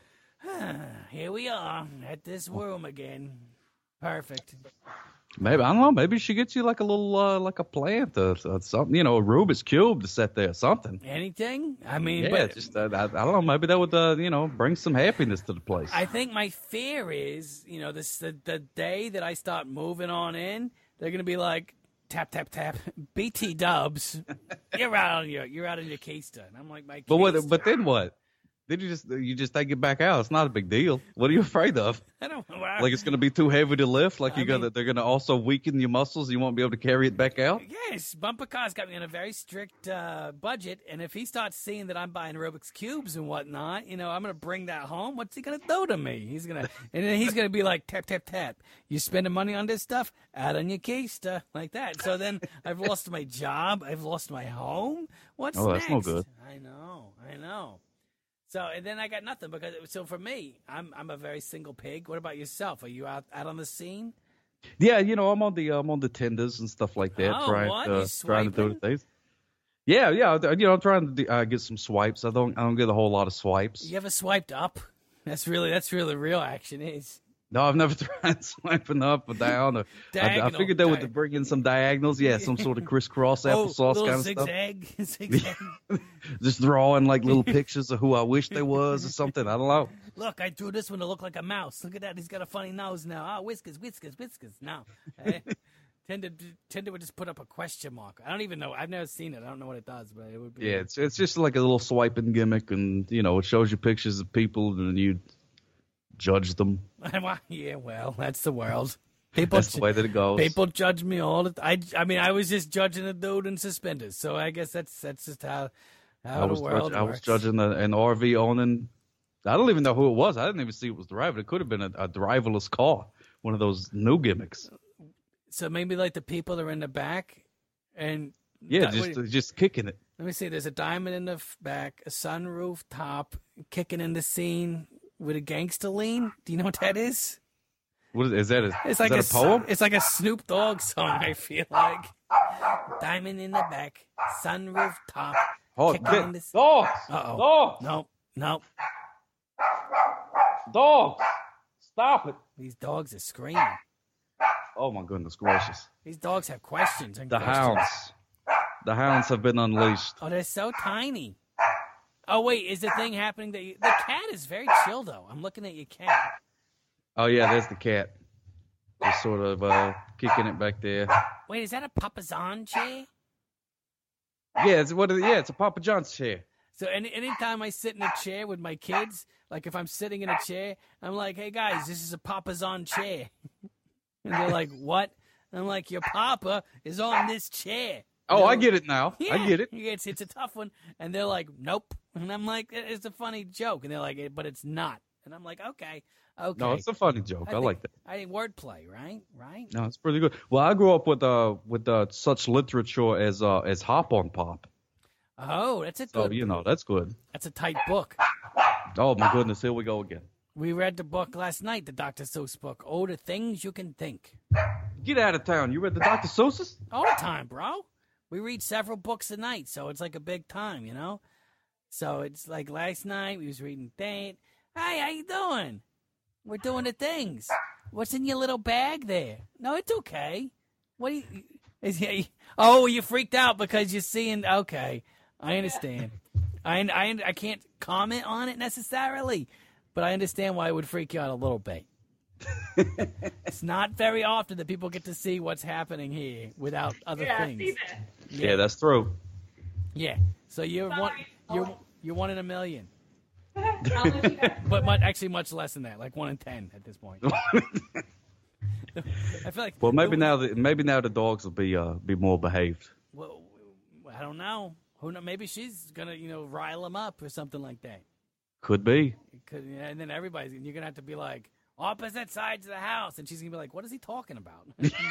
here we are at this room again. Perfect. Maybe I don't know. Maybe she gets you like a little, uh, like a plant or, or something. You know, a Rubik's cube to set there, something. Anything? I mean, Yeah, but just uh, I, I don't know. Maybe that would, uh, you know, bring some happiness to the place. I think my fear is, you know, this the, the day that I start moving on in, they're gonna be like tap tap tap, B T Dubs, you're out on your you're out on your keister, and I'm like my. but what? keister. But then what? Then you just you just take it back out. It's not a big deal. What are you afraid of? I don't know. Like it's going to be too heavy to lift? Like I you got mean- they're going to also weaken your muscles? You won't be able to carry it back out? Yes, Bumper Car's got me on a very strict uh, budget, and if he starts seeing that I'm buying Rubik's cubes and whatnot, you know, I'm gonna bring that home. What's he gonna do to me? He's gonna, and then he's gonna be like, tap tap tap. You spending money on this stuff? Out on your keister, like that. So then I've lost my job. I've lost my home. What's Oh, that's no next? good. I know, I know. So and then I got nothing because so for me, I'm I'm a very single pig. What about yourself? Are you out out on the scene? Yeah, you know, I'm on the I'm on the tenders and stuff like that, Oh, trying what? to You trying to do swiping? the things. Yeah, yeah, you know, I'm trying to uh, get some swipes. I don't I don't get a whole lot of swipes. You ever swiped up? That's really that's really real action is. No, I've never tried swiping up or down. Or, I, I Diagonal, figured they would diag- bring in some diagonals. Yeah, some sort of crisscross Oh, applesauce little kind of zigzag, zigzag. stuff. Just drawing like little pictures of who I wish they was or something. I don't know. Look, I drew this one to look like a mouse. Look at that. He's got a funny nose now. Ah, whiskers, whiskers, whiskers. No. Eh? Tinder, Tinder would just put up a question mark. I don't even know. I've never seen it. I don't know what it does, but it would be. Yeah, it's it's just like a little swiping gimmick, and you know, it shows you pictures of people, and you judge them. Yeah, well, that's the world. People, That's the way that it goes. people judge me all the time. I, I mean, I was just judging a dude in suspenders, so I guess that's that's just how how I was the world judge, I was works. judging a, an R V owning. I don't even know who it was. I didn't even see it was the driver. It could have been a, a driverless car, one of those new gimmicks. So maybe like the people that are in the back, and Yeah, that- just wait, just kicking it. let me see. There's a diamond in the f- back, a sunroof top, kicking in the scene with a gangster lean. Do you know what that is? What is, is that? A, It's is like that a, a poem? It's like a Snoop Dogg song. I feel like diamond in the back, sunroof top, Oh, kicking get, in the. dogs! Uh-oh. Dogs! No, no, Dogs! Stop it! these dogs are screaming. Oh my goodness gracious! These dogs have questions and The questions. hounds, the hounds have been unleashed. Oh, they're so tiny. Oh wait, is the thing happening that you, the cat is very chill though? I'm looking at your cat. Oh yeah, there's the cat, just sort of uh, kicking it back there. Wait, is that a Papazan chair? Yeah, it's what? Yeah, it's a Papa John's chair. So any anytime I sit in a chair with my kids, like if I'm sitting in a chair, I'm like, "Hey guys, this is a Papazan chair," and they're like, "What?" And I'm like, "Your Papa is on this chair." Oh, You I know? get it now. Yeah, I get it. It's it's a tough one, and they're like, "Nope," and I'm like, "It's a funny joke," and they're like, "But it's not." And I'm like, okay, okay. No, it's a funny joke. I, I think, like that. I think wordplay, right? Right? No, it's pretty good. Well, I grew up with uh with uh, such literature as uh as Hop on Pop. Oh, that's a So good. you know that's good. That's a tight book. Oh my goodness, here we go again. We read the book last night, the Doctor Seuss book. Oh, the things you can think. Get out of town. You read the Doctor Seuss's? All the time, bro. We read several books a night, so it's like a big time, you know? So it's like last night we was reading that. Hey, how you doing? We're doing the things. What's in your little bag there? No, it's okay. What do you... Is he, oh, you freaked out because you're seeing... Okay, I understand. I, I, I can't comment on it necessarily, but I understand why it would freak you out a little bit. It's not very often that people get to see what's happening here without other yeah, things. See that. Yeah, that's true. Yeah. So you're Sorry. one. You're you're one in a million, I'll let you know. but much, actually much less than that, like one in ten at this point. I feel like. Well, maybe now the maybe now the dogs will be uh be more behaved. Well, I don't know. Who know? Maybe she's gonna you know rile them up or something like that. Could be. It could, and then everybody's you're gonna have to be like opposite sides of the house, and she's gonna be like, "What is he talking about?"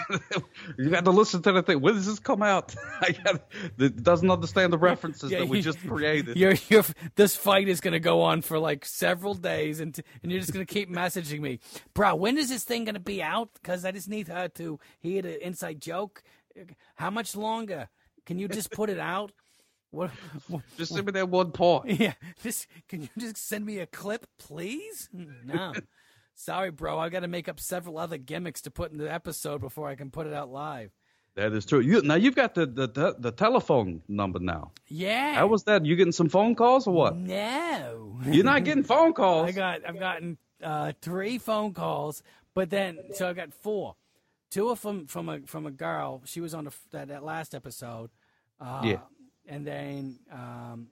You got to listen to the thing. When does this come out? I got it doesn't understand the references Yeah, that we you- just created. You're, you're, this fight is going to go on for like several days, and and you're just going to keep messaging me, bro. When is this thing going to be out? Because I just need her to hear the inside joke. How much longer? Can you just put it out? What? what Just send me that one part. yeah, just can you just send me a clip, please? No, sorry, bro. I got to make up several other gimmicks to put in the episode before I can put it out live. That is true. You now you've got the the, the, the telephone number now. Yeah. How was that? You getting some phone calls or what? No. You're not getting phone calls. I got I've gotten uh, three phone calls, but then so I got four. Two of them from a from a girl. She was on the, that, that last episode. Uh, Yeah. And then um,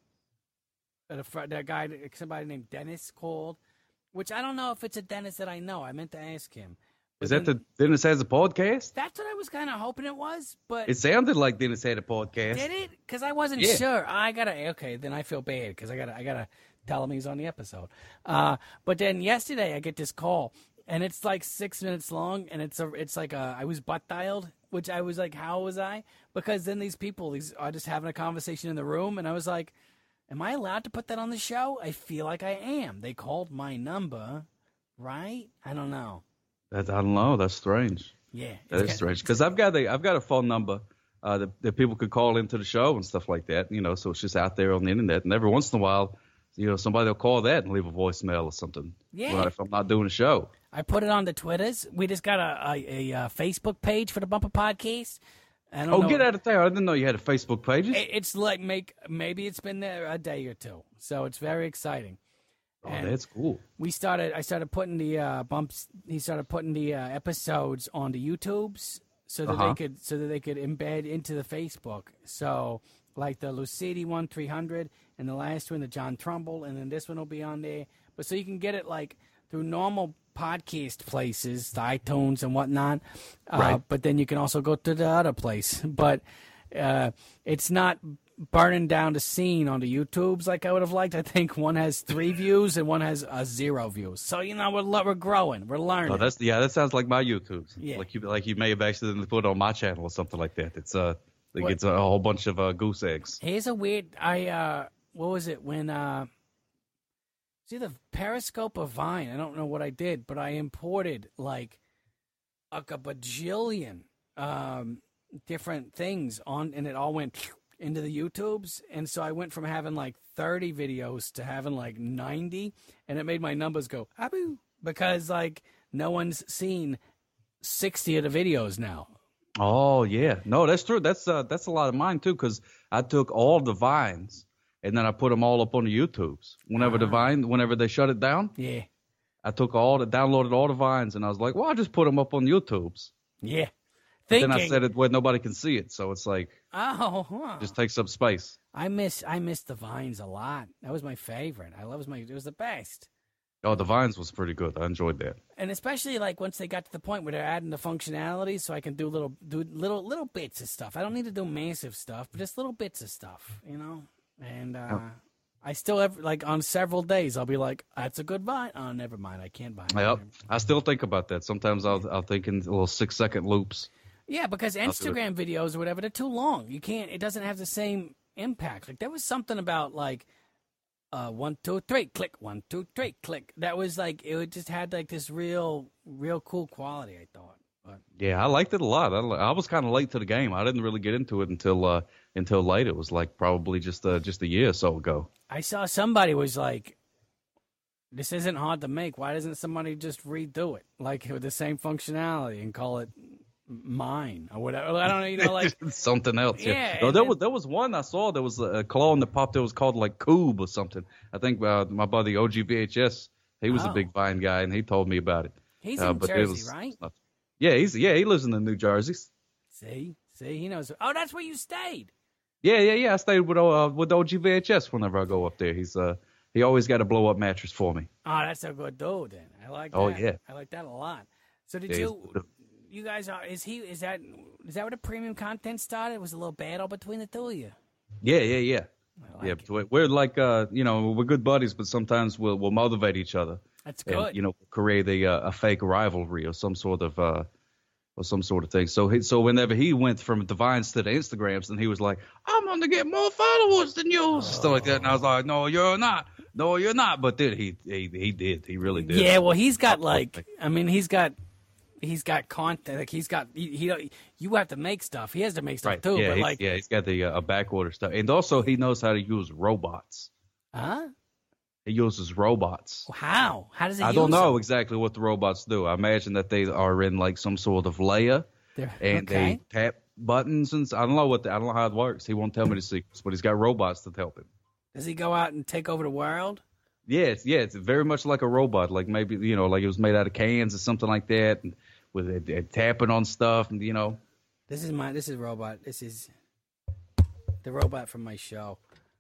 that, fr- that guy, somebody named Dennis called, which I don't know if it's a Dennis that I know. I meant to ask him. Is But that then- the Dennis Has a Podcast? That's what I was kind of hoping it was, but It sounded like Dennis had a podcast. did it? Because I wasn't Yeah. sure. I gotta okay. Then I feel bad because I gotta I gotta tell him he's on the episode. Uh, but then yesterday I get this call and it's like six minutes long and it's a it's like a I was butt dialed, which I was like, how was I? Because then these people these are just having a conversation in the room and I was like, am I allowed to put that on the show? I feel like I am. They called my number, right? I don't know. That, I don't know. That's strange. Yeah, That is strange because I've got a I've got a phone number uh, that, that people could call into the show and stuff like that. You know, so it's just out there on the internet. And every once in a while, you know, somebody will call that and leave a voicemail or something. Yeah. Well, if I'm not doing a show. I put it on the Twitters. We just got a a, a, uh Facebook page for the Bumper Podcast. I don't Oh, know. get out of there! I didn't know you had a Facebook page. It- It's like make maybe it's been there a day or two, so it's very exciting. Oh, and that's cool. We started. I started putting the uh, bumps. He started putting the uh, episodes on the YouTubes so that Uh-huh. they could so that they could embed into the Facebook. So like the Lucidi one three hundred and the last one the John Trumbull, and then this one will be on there. But so you can get it like through normal podcast places, the iTunes and whatnot. Uh, Right. But then you can also go to the other place. But uh, it's not burning down the scene on the YouTubes like I would have liked. I think one has three views and one has uh, zero views. So you know we're lo- we're growing, we're learning. Oh, that's yeah. That sounds like my YouTube. Yeah. Like you like you may have accidentally put it on my channel or something like that. It's uh, it What? gets a whole bunch of uh, goose eggs. Here's a weird. I uh, what was it when uh, it's either Periscope or Vine. I don't know what I did, but I imported like a bajillion um, different things on, and it all went into the YouTubes. And so I went from having like thirty videos to having like ninety, and it made my numbers go aboo because like no one's seen sixty of the videos now. Oh yeah, no, that's true. That's uh, that's a lot of mine too. Because I took all the vines and then I put them all up on the YouTubes. Whenever the Ah. vine, whenever they shut it down, Yeah, I took all the downloaded all the vines and I was like, well, I'll just put them up on YouTubes. yeah. Then Thinking, I set it where nobody can see it, so it's like oh, huh. just takes up space. I miss I miss the Vines a lot. That was my favorite. I love my it was the best. Oh, the vines was pretty good. I enjoyed that. And especially like once they got to the point where they're adding the functionality, so I can do little do little little bits of stuff. I don't need to do massive stuff, but just little bits of stuff, you know. And uh, I still have, like, on several days, I'll be like, that's a good vine. Oh, never mind. I can't buy it. Yep. I still think about that. Sometimes I'll, I'll think in little six second loops. Yeah, because Instagram videos or whatever, they're too long. You can't, it doesn't have the same impact. Like, there was something about, like, uh, one, two, three, click, one, two, three, click. That was, like, it just had, like, this real, real cool quality, I thought. But yeah, I liked it a lot. I, I was kind of late to the game. I didn't really get into it until uh, until late. It was like probably just uh, just a year or so ago. I saw somebody was like, "This isn't hard to make. Why doesn't somebody just redo it like with the same functionality and call it mine or whatever?" I don't know. You know, like something else. Yeah. Yeah, No, and there then- was there was one I saw. There was a clone that popped. That was called like Coob or something. I think uh, my buddy O G V H S. He was Oh. a big Vine guy, and he told me about it. he's Uh, in but it Jersey, was- right? Yeah, he's yeah he lives in the New Jersey. See, see, he knows. Oh, that's where you stayed. Yeah, yeah, yeah. I stayed with uh, with O G V H S whenever I go up there. He's uh he always got a blow up mattress for me. Oh, that's a good dude. Then I like. Oh, that. yeah. I like that a lot. So did Yeah, you? he's- You guys are? Is he? Is that? Is that where the premium content started? Was a little battle between the two of you? Yeah, yeah, yeah. I like Yeah, it. but we're, we're like uh, you know, we're good buddies, but sometimes we'll we'll motivate each other. That's And, good. you know, create a uh, a fake rivalry or some sort of uh, or some sort of thing. So he, so whenever he went from the Vines to the Instagrams, then he was like, "I'm gonna get more followers than you," stuff like that. And I was like, "No, you're not. No, you're not." But then he he he did. He really did. Yeah, well, he's got like, I mean, he's got, he's got content. Like he's got, he, he you have to make stuff. He has to make stuff Right. too. yeah. but he- like, yeah. He's got the uh, back order stuff, and also he knows how to use robots. huh? He uses robots. How? How does he? I use don't know them? exactly what the robots do. I imagine that they are in like some sort of layer. They're- and okay. they tap buttons and s- I don't know what the, I don't know how it works. He won't tell me the secrets, but he's got robots to help him. Does he go out and take over the world? Yeah, it's, yeah, it's very much like a robot, like maybe you know, like it was made out of cans or something like that, and with it, it tapping on stuff, and you know, This is my. This is robot. This is the robot from my show.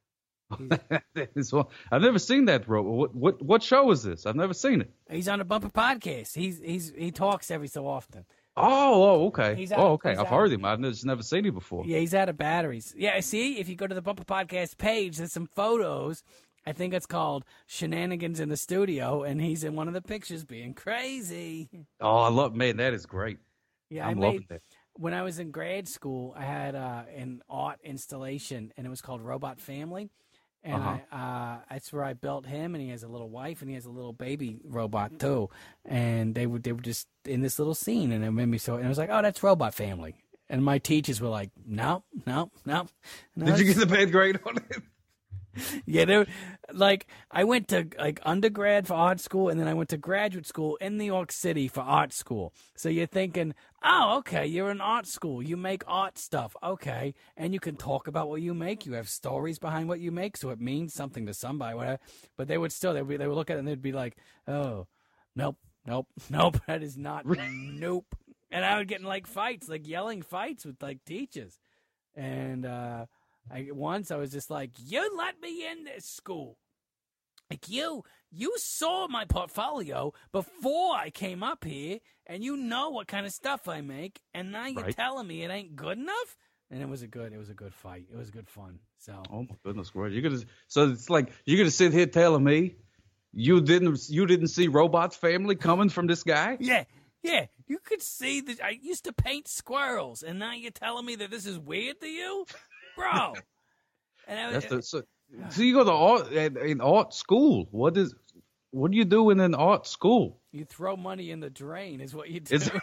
it's, well, I've never seen that robot. What what what show is this? I've never seen it. He's on the Bumper Podcast. He's he's he talks every so often. Oh, oh, okay. He's out- oh, okay. he's I've out. heard him. I've just never seen him before. Yeah, he's out of batteries. Yeah, see, if you go to the Bumper Podcast page, there's some photos. I think it's called Shenanigans in the Studio, and he's in one of the pictures being crazy. Oh, I love man. That is great. Yeah, I'm I loving made that. when I was in grade school. I had uh, an art installation, and it was called Robot Family. And Uh-huh. I, uh, that's where I built him, and he has a little wife, and he has a little baby robot too. And they were they were just in this little scene, and it made me so. And I was like, "Oh, that's Robot Family." And my teachers were like, "No, no, no." And I Did you was- get the bad grade on it? Yeah, they like I went to like undergrad for art school, and then I went to graduate school in New York City for art school. So you're thinking, oh, okay, you're in art school, you make art stuff, okay, and you can talk about what you make. You have stories behind what you make, so it means something to somebody, whatever. But they would still they would, they would look at it and they'd be like, oh, nope, nope, nope, that is not nope. And I would get in like fights, like yelling fights with like teachers, and. uh I, once I was just like, you let me in this school. Like you, you saw my portfolio before I came up here, and you know what kind of stuff I make, and now you're Right. telling me it ain't good enough. And it was a good, it was a good fight. It was good fun. So Oh my goodness, Roy. You're gonna so it's like you're gonna sit here telling me you didn't you didn't see Robot's Family coming from this guy? yeah, yeah, you could see that I used to paint squirrels, and now you're telling me that this is weird to you, bro. And I, That's the, so, so you go to art in, in art school. What is what do you do in an art school? you throw money in the drain, is what you do. Is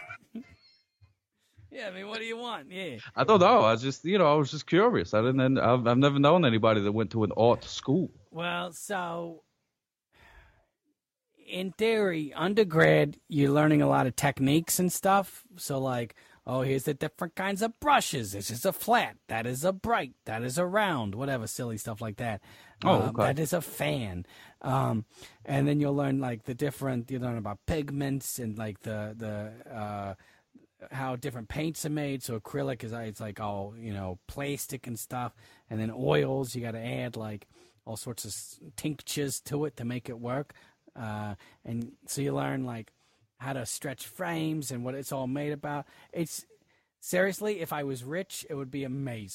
Yeah, I mean, what do you want? Yeah. I don't know. I was just you know I was just curious. I didn't. I've, I've never known anybody that went to an art school. Well, so in theory, undergrad, you're learning a lot of techniques and stuff. So, like, oh, here's the different kinds of brushes. This is a flat. That is a bright. That is a round. Whatever, silly stuff like that. Oh, Um, okay. that is a fan. Um, and then you'll learn like the different. You learn about pigments and like the the. Uh, how different paints are made. So acrylic is it's like all you know plastic and stuff, and then oils you got to add like all sorts of s- tinctures to it to make it work. Uh, and so you learn like how to stretch frames and what it's all made about. It's seriously, if I was rich, it would be amazing.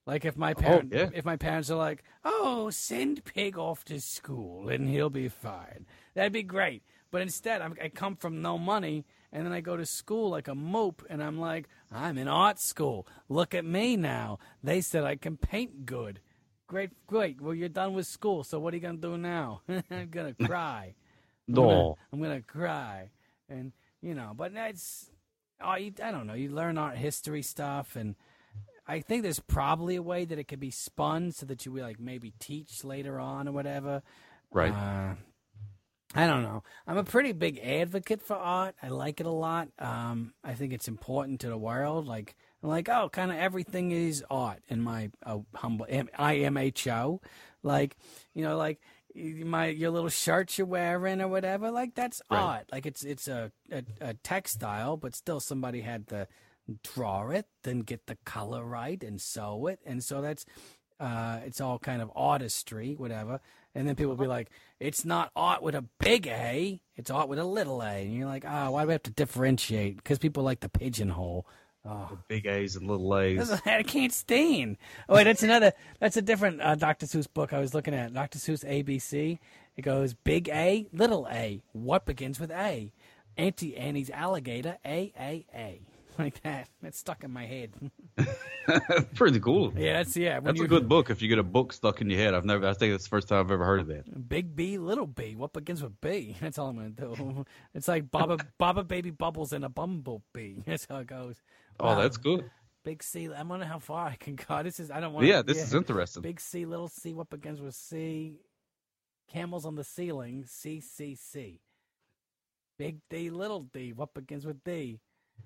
Like if my parent, yeah. if my parents are like, "Oh, send Pig off to school and he'll be fine," that'd be great. But instead, I'm, I come from no money, and then I go to school like a mope, and I'm like, "I'm in art school. Look at me now. They said I can paint good. Great, great. Well, you're done with school, so what are you gonna do now?" I'm gonna cry. I'm No. gonna, I'm gonna cry, and you know. But that's, oh, you, I don't know. You learn art history stuff, and I think there's probably a way that it could be spun so that you would like maybe teach later on or whatever. Right. Uh, I don't know. I'm a pretty big advocate for art. I like it a lot. Um, I think it's important to the world. Like, I'm like, oh, kind of everything is art in my uh, humble I M H O. Like, you know, like my your little shirt you're wearing or whatever. Like that's Right. art. Like it's it's a, a a textile, but still somebody had to draw it, then get the color right and sew it, and so that's uh, it's all kind of artistry, whatever. And then people will be like, "It's not art with a big A; it's art with a little a." And you're like, "Oh, why do we have to differentiate?" Because people like the pigeonhole. Oh, Big A's and little A's. that's- I can't stand. Oh, wait, that's another. That's a different uh, Doctor Seuss book I was looking at. Doctor Seuss A B C. It goes big A, little a. What begins with A? Auntie Annie's alligator. A A A. Like that. That's stuck in my head. Pretty cool. Yeah, that's yeah. When That's you, a good book if you get a book stuck in your head. I've never. I think that's the first time I've ever heard of that. Big B, little B. What begins with B? That's all I'm gonna do. It's like Baba Baba Baby Bubbles and a Bumblebee. That's how it goes. Oh, Wow. that's good. Big C. I wonder how far I can go. This is. I don't want. Yeah, this is interesting. Big C, little C. What begins with C? Camels on the ceiling. C C C. Big D, little D. What begins with D?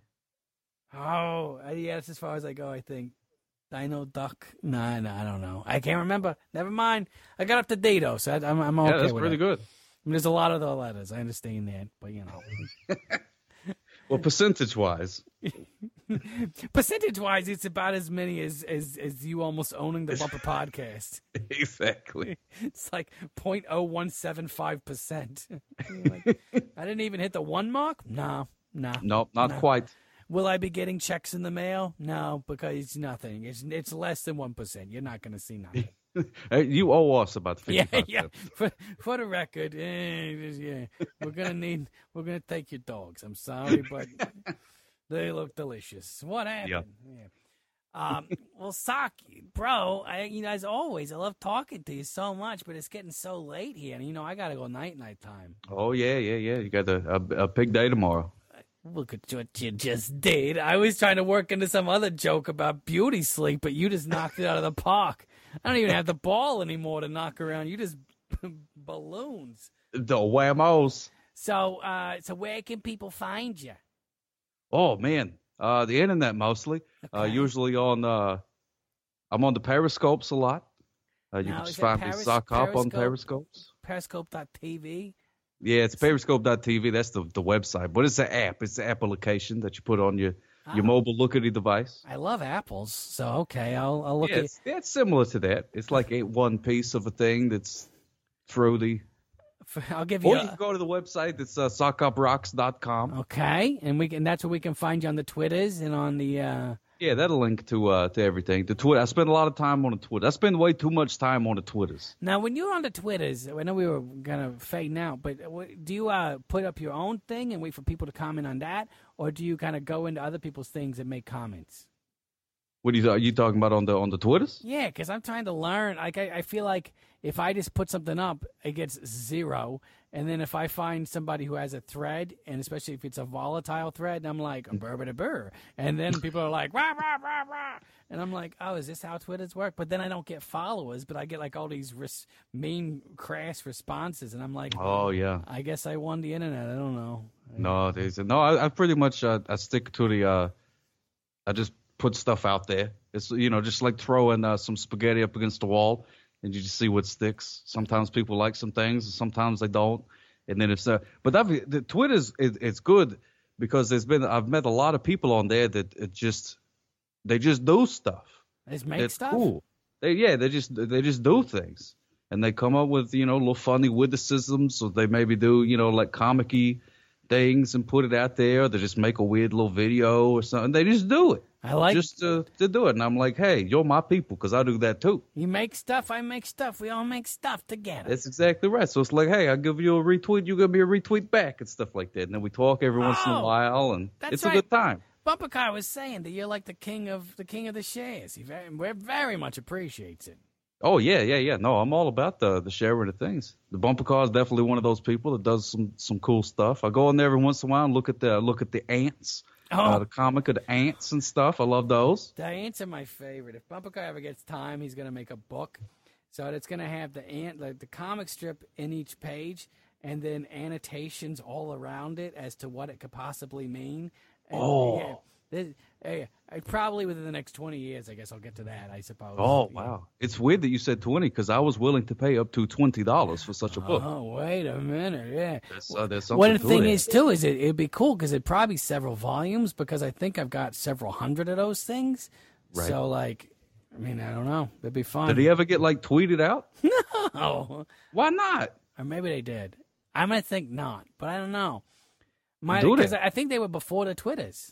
Oh, uh, yeah. That's as far as I go. I think. Dino Duck. Nah, nah. I don't know. I can't remember. Never mind. I got up to D though, so I, I'm I'm okay Yeah, that's with pretty it. good. I mean, there's a lot of the letters. I understand that, but you know. Well, percentage wise, Percentage wise, it's about as many as, as, as you almost owning the Bumper Podcast. exactly. It's like zero point zero one seven five percent. Like, I didn't even hit the one mark? No, no. No, not No. quite. Will I be getting checks in the mail? No, because it's nothing. It's it's less than one percent. You're not going to see nothing. Hey, you owe us about Yeah, fifty-five yeah. cents. For, for the record, eh, just- yeah, we're gonna need, we're gonna take your dogs. I'm sorry, but they look delicious. What happened? Yeah. Um. Well, Sock, bro, I, you know, as always, I love talking to you so much, but it's getting so late here, and you know, I gotta go night night time. Oh yeah, yeah, yeah. You got a, a, a big day tomorrow. Look at what you just did. I was trying to work into some other joke about beauty sleep, but you just knocked it out of the park. I don't even have the ball anymore to knock around. You just balloons. The whammos. So, uh, so where can people find you? Oh man, uh, the internet mostly. Uh, Okay. usually on. Uh, I'm on the Periscopes a lot. Uh, you Now, can is just it find me Peris- sock up on Periscope? Periscopes. Periscope dot T V. Yeah, it's periscope dot T V. That's the, the website, but it's an app. It's an application that you put on your, your Ah. mobile lookity device. I love apples, so okay, I'll I'll look Yeah, at. it's, yeah, it's similar to that. It's like a one piece of a thing that's fruity. I'll give you. Or A, you can go to the website. It's uh, sock up rocks dot com. okay, and we can. That's where we can find you on the Twitters and on the. Uh, Yeah, that'll link to uh, to everything. The Twitter. I spend a lot of time on the Twitter. I spend way too much time on the Twitters. Now, when you're on the Twitters, I know we were gonna fade out, but what- do you uh, put up your own thing and wait for people to comment on that, or do you kind of go into other people's things and make comments? What are you, are you talking about on the on the Twitters? Yeah, because I'm trying to learn. Like, I, I feel like if I just put something up, it gets zero. And then if I find somebody who has a thread, and especially if it's a volatile thread, I'm like, burr, burr, burr. And then people are like, rah, rah, rah, rah. And I'm like, oh, is this how Twitters work? But then I don't get followers, but I get like all these res- mean, crass responses. And I'm like, Oh yeah. I guess I won the internet. I don't know. No, there's no. I, I pretty much uh, I stick to the. Uh, I just put stuff out there. It's you know just like throwing uh, some spaghetti up against the wall, and you just see what sticks. Sometimes people like some things, and sometimes they don't. And then it's uh, but I've, the Twitter's it, it's good because there's been I've met a lot of people on there that it just they just do stuff. I just make It's stuff. cool. They yeah they just they just do things, and they come up with you know little funny witticisms, or they maybe do you know like comic-y things and put it out there. They just make a weird little video or something. They just do it. I like just to, to do it. And I'm like, hey, you're my people because I do that too. You make stuff, I make stuff. We all make stuff together. That's exactly right. So it's like, hey, I'll give you a retweet, you give me a retweet back and stuff like that. And then we talk every once in a Oh, while, and that's it's right. a good time. Bumper Car was saying that you're like the king of the king of the shares. He very, very much appreciates it. Oh, yeah, yeah, yeah. No, I'm all about the the sharing of things. The Bumper Car is definitely one of those people that does some some cool stuff. I go in there every once in a while and look at the look at the ants. Oh. Uh, the comic of the ants and stuff. I love those. The ants are my favorite. If Bumper Car ever gets time, he's going to make a book. So it's going to have the ant, like the comic strip in each page, and then annotations all around it as to what it could possibly mean. And, Oh. yeah, this, hey, I probably within the next twenty years, I guess I'll get to that, I suppose. Oh, Yeah. wow. It's weird that you said twenty because I was willing to pay up to twenty dollars for such a book. Oh, wait a minute, yeah. There's, uh, there's something One of to the thing it. is, too, is it, it'd be cool because it'd probably be several volumes because I think I've got several hundred of those things. Right. So, like, I mean, I don't know. It'd be fun. Did he ever get, like, tweeted out? Oh, Why not? or maybe they did. I'm going to think not, but I don't know. Do Because they? I think they were before the Twitters.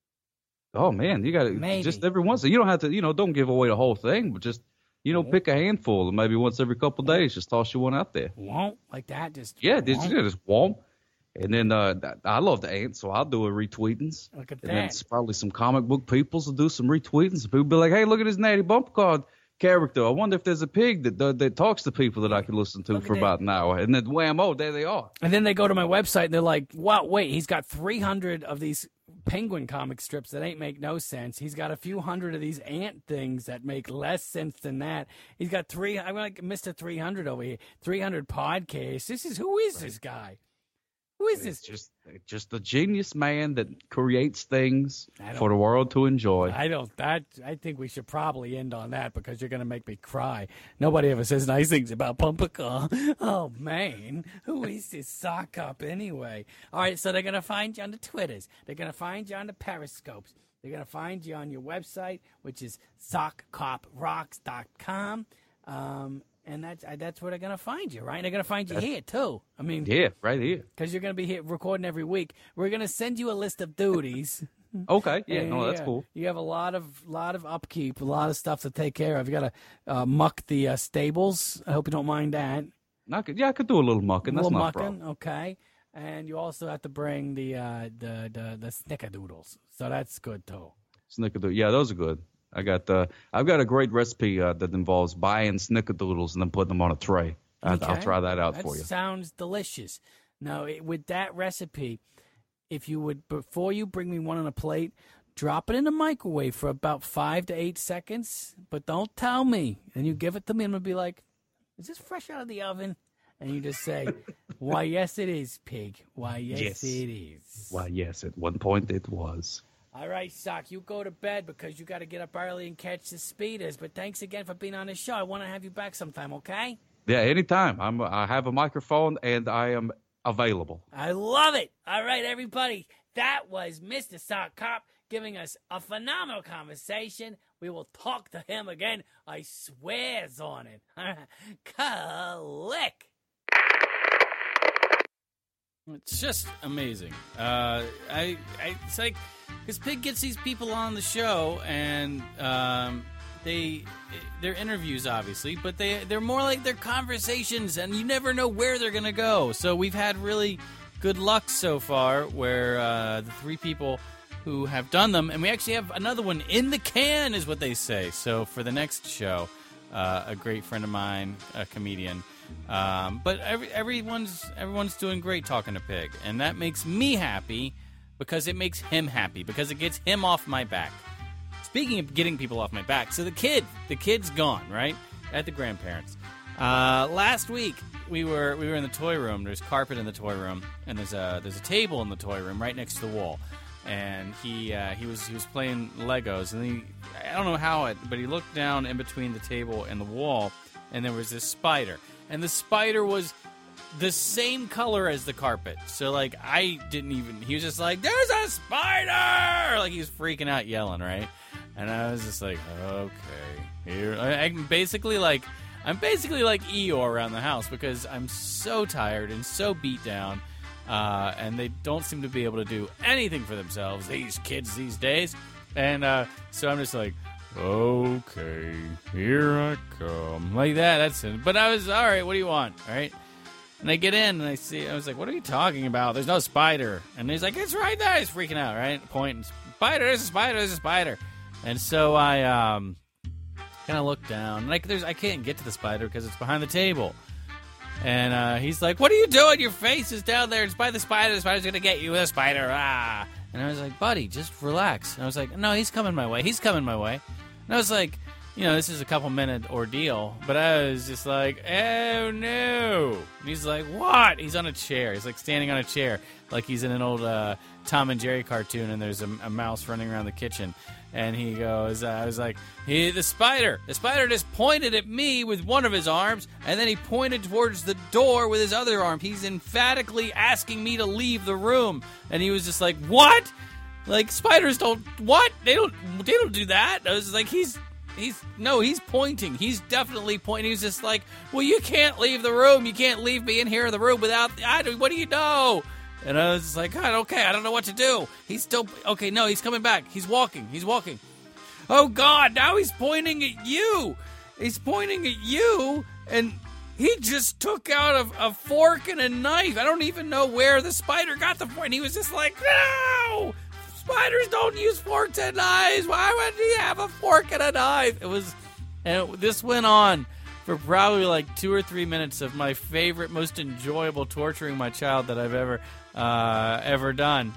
Oh, man, you got to Maybe. just every once. You don't have to, you know, don't give away the whole thing, but just, you know, pick a handful and maybe once every couple of days, just toss you one out there. Won't like that. Just Yeah, just, won't. yeah, just warm. And then uh, I love the ants, so I'll do a retweetings. Look at And then that. it's probably some comic book peoples will do some retweetings. People be like, hey, look at this Natty Bumper Card character. I wonder if there's a pig that that, that talks to people that I could listen to Look at for that. about an hour. And then whammo, there they are. And then they go to my website and they're like, wow, wait, he's got three hundred of these penguin comic strips that ain't make no sense. He's got a few hundred of these ant things that make less sense than that. He's got three, I'm like Mister three hundred over here, three hundred podcasts. This is, who is this guy? Who is It's this? just just a genius man that creates things I don't- for the world to enjoy. I don't, that, I think we should probably end on that because you're going to make me cry. Nobody ever says nice things about Bumper Car. Oh, man. Who is this sock up anyway? All right, so they're going to find you on the Twitters. They're going to find you on the Periscopes. They're going to find you on your website, which is sock cop rocks dot com. Um, and that's uh, that's where they're going to find you, right? They're going to find you here, too. I mean, Yeah, right here. because you're going to be here recording every week. We're going to send you a list of duties. Okay, yeah, And no, that's yeah, cool. You have a lot of lot of upkeep, a lot of stuff to take care of. You got to uh, muck the uh, stables. I hope you don't mind that. I could, yeah, I could do a little mucking. a That's little not a mucking, problem. okay. And you also have to bring the uh, the the the snickerdoodles, so that's good too. Snickerdoodle. Yeah, those are good. I got uh, I've got a great recipe uh, that involves buying snickerdoodles and then putting them on a tray. I, I'll Okay. try that out That for you. sounds delicious. Now, it, with that recipe, if you would, before you bring me one on a plate, drop it in the microwave for about five to eight seconds, but don't tell me. And you give it to me, and I'm going to be like, is this fresh out of the oven? And you just say, why, yes, it is, pig. Why, yes, Yes. it is. Why, yes, at one point it was. All right, Sock, you go to bed because you got to get up early and catch the speeders. But thanks again for being on the show. I want to have you back sometime, okay? Yeah, anytime. I'm I have a microphone and I am available. I love it. All right, everybody. That was Mister Sock Cop giving us a phenomenal conversation. We will talk to him again. I swears on it. All right. Click. It's just amazing. Uh, I, I, it's like, because Pig gets these people on the show, and um, they, they're interviews, obviously, but they, they're more like their conversations, and you never know where they're going to go. So we've had really good luck so far, where uh, the three people who have done them, and we actually have another one in the can, is what they say. So for the next show, uh, a great friend of mine, a comedian. Um, but every, everyone's everyone's doing great talking to Pig, and that makes me happy because it makes him happy because it gets him off my back. Speaking of getting people off my back, so the kid, the kid's gone, right? At the grandparents. Uh, last week we were we were in the toy room. There's carpet in the toy room, and there's a there's a table in the toy room right next to the wall. And he uh, he was he was playing Legos, and he I don't know how it, but he looked down in between the table and the wall, and there was this spider. And the spider was the same color as the carpet. So, like, I didn't even... He was just like, there's a spider! Like, he was freaking out, yelling, right? And I was just like, okay. Here. I, I'm basically like... I'm basically like Eeyore around the house because I'm so tired and so beat down. Uh, and they don't seem to be able to do anything for themselves, these kids these days. And uh, so I'm just like, okay, here I come. Like that, that's it. But I was, all right, what do you want? All right. And I get in, and I see, I was like, what are you talking about? There's no spider. And he's like, it's right there. He's freaking out, right? Pointing, spider, there's a spider, there's a spider. And so I um, kind of look down. Like, there's, I can't get to the spider because it's behind the table. And uh, he's like, what are you doing? Your face is down there. It's by the spider. The spider's going to get you with a spider. Ah. And I was like, buddy, just relax. And I was like, no, he's coming my way. He's coming my way. And I was like, you know, this is a couple minute ordeal. But I was just like, oh, no. And he's like, what? He's on a chair. He's like standing on a chair like he's in an old uh, Tom and Jerry cartoon, and there's a, a mouse running around the kitchen. And he goes, uh, I was like, he, the spider. The spider just pointed at me with one of his arms, and then he pointed towards the door with his other arm. He's emphatically asking me to leave the room. And he was just like, what? Like, spiders don't, what? They don't, they don't do that. I was like, he's, he's, no, he's pointing. He's definitely pointing. He's just like, well, you can't leave the room. You can't leave me in here in the room without, I don't, what do you know? And I was just like, God, okay, I don't know what to do. He's still, okay, no, he's coming back. He's walking. He's walking. Oh, God, now he's pointing at you. He's pointing at you, and he just took out a, a fork and a knife. I don't even know where the spider got the fork. And he was just like, no, spiders don't use forks and knives. Why would he have a fork and a knife? It was, and it, this went on for probably like two or three minutes of my favorite, most enjoyable torturing my child that I've ever uh, ever done.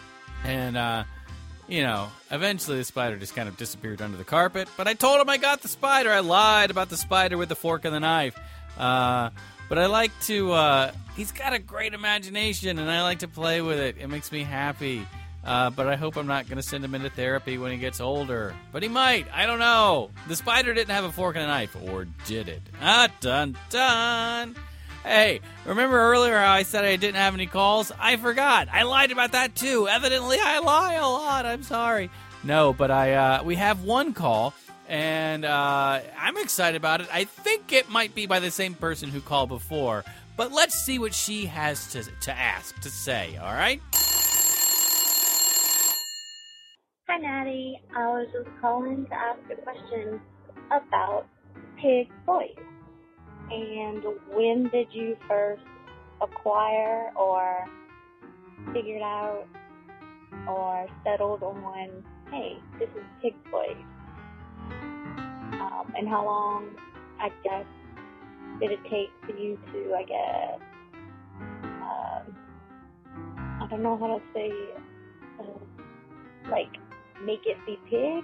And, uh, you know, eventually the spider just kind of disappeared under the carpet. But I told him I got the spider. I lied about the spider with the fork and the knife. Uh, but I like to, uh, he's got a great imagination, and I like to play with it. It makes me happy. Uh, but I hope I'm not going to send him into therapy when he gets older. But he might. I don't know. The spider didn't have a fork and a knife. Or did it? Ah, dun, dun. Hey, remember earlier how I said I didn't have any calls? I forgot. I lied about that, too. Evidently, I lie a lot. I'm sorry. No, but I uh, we have one call, and uh, I'm excited about it. I think it might be by the same person who called before. But let's see what she has to, to ask, to say, all right? Hi, Natty. I was just calling to ask a question about pig voice. And when did you first acquire or figured out or settled on, hey, this is pig voice? Um, and how long, I guess, did it take for you to, I guess, um, I don't know how to say, uh, like, make it be pig?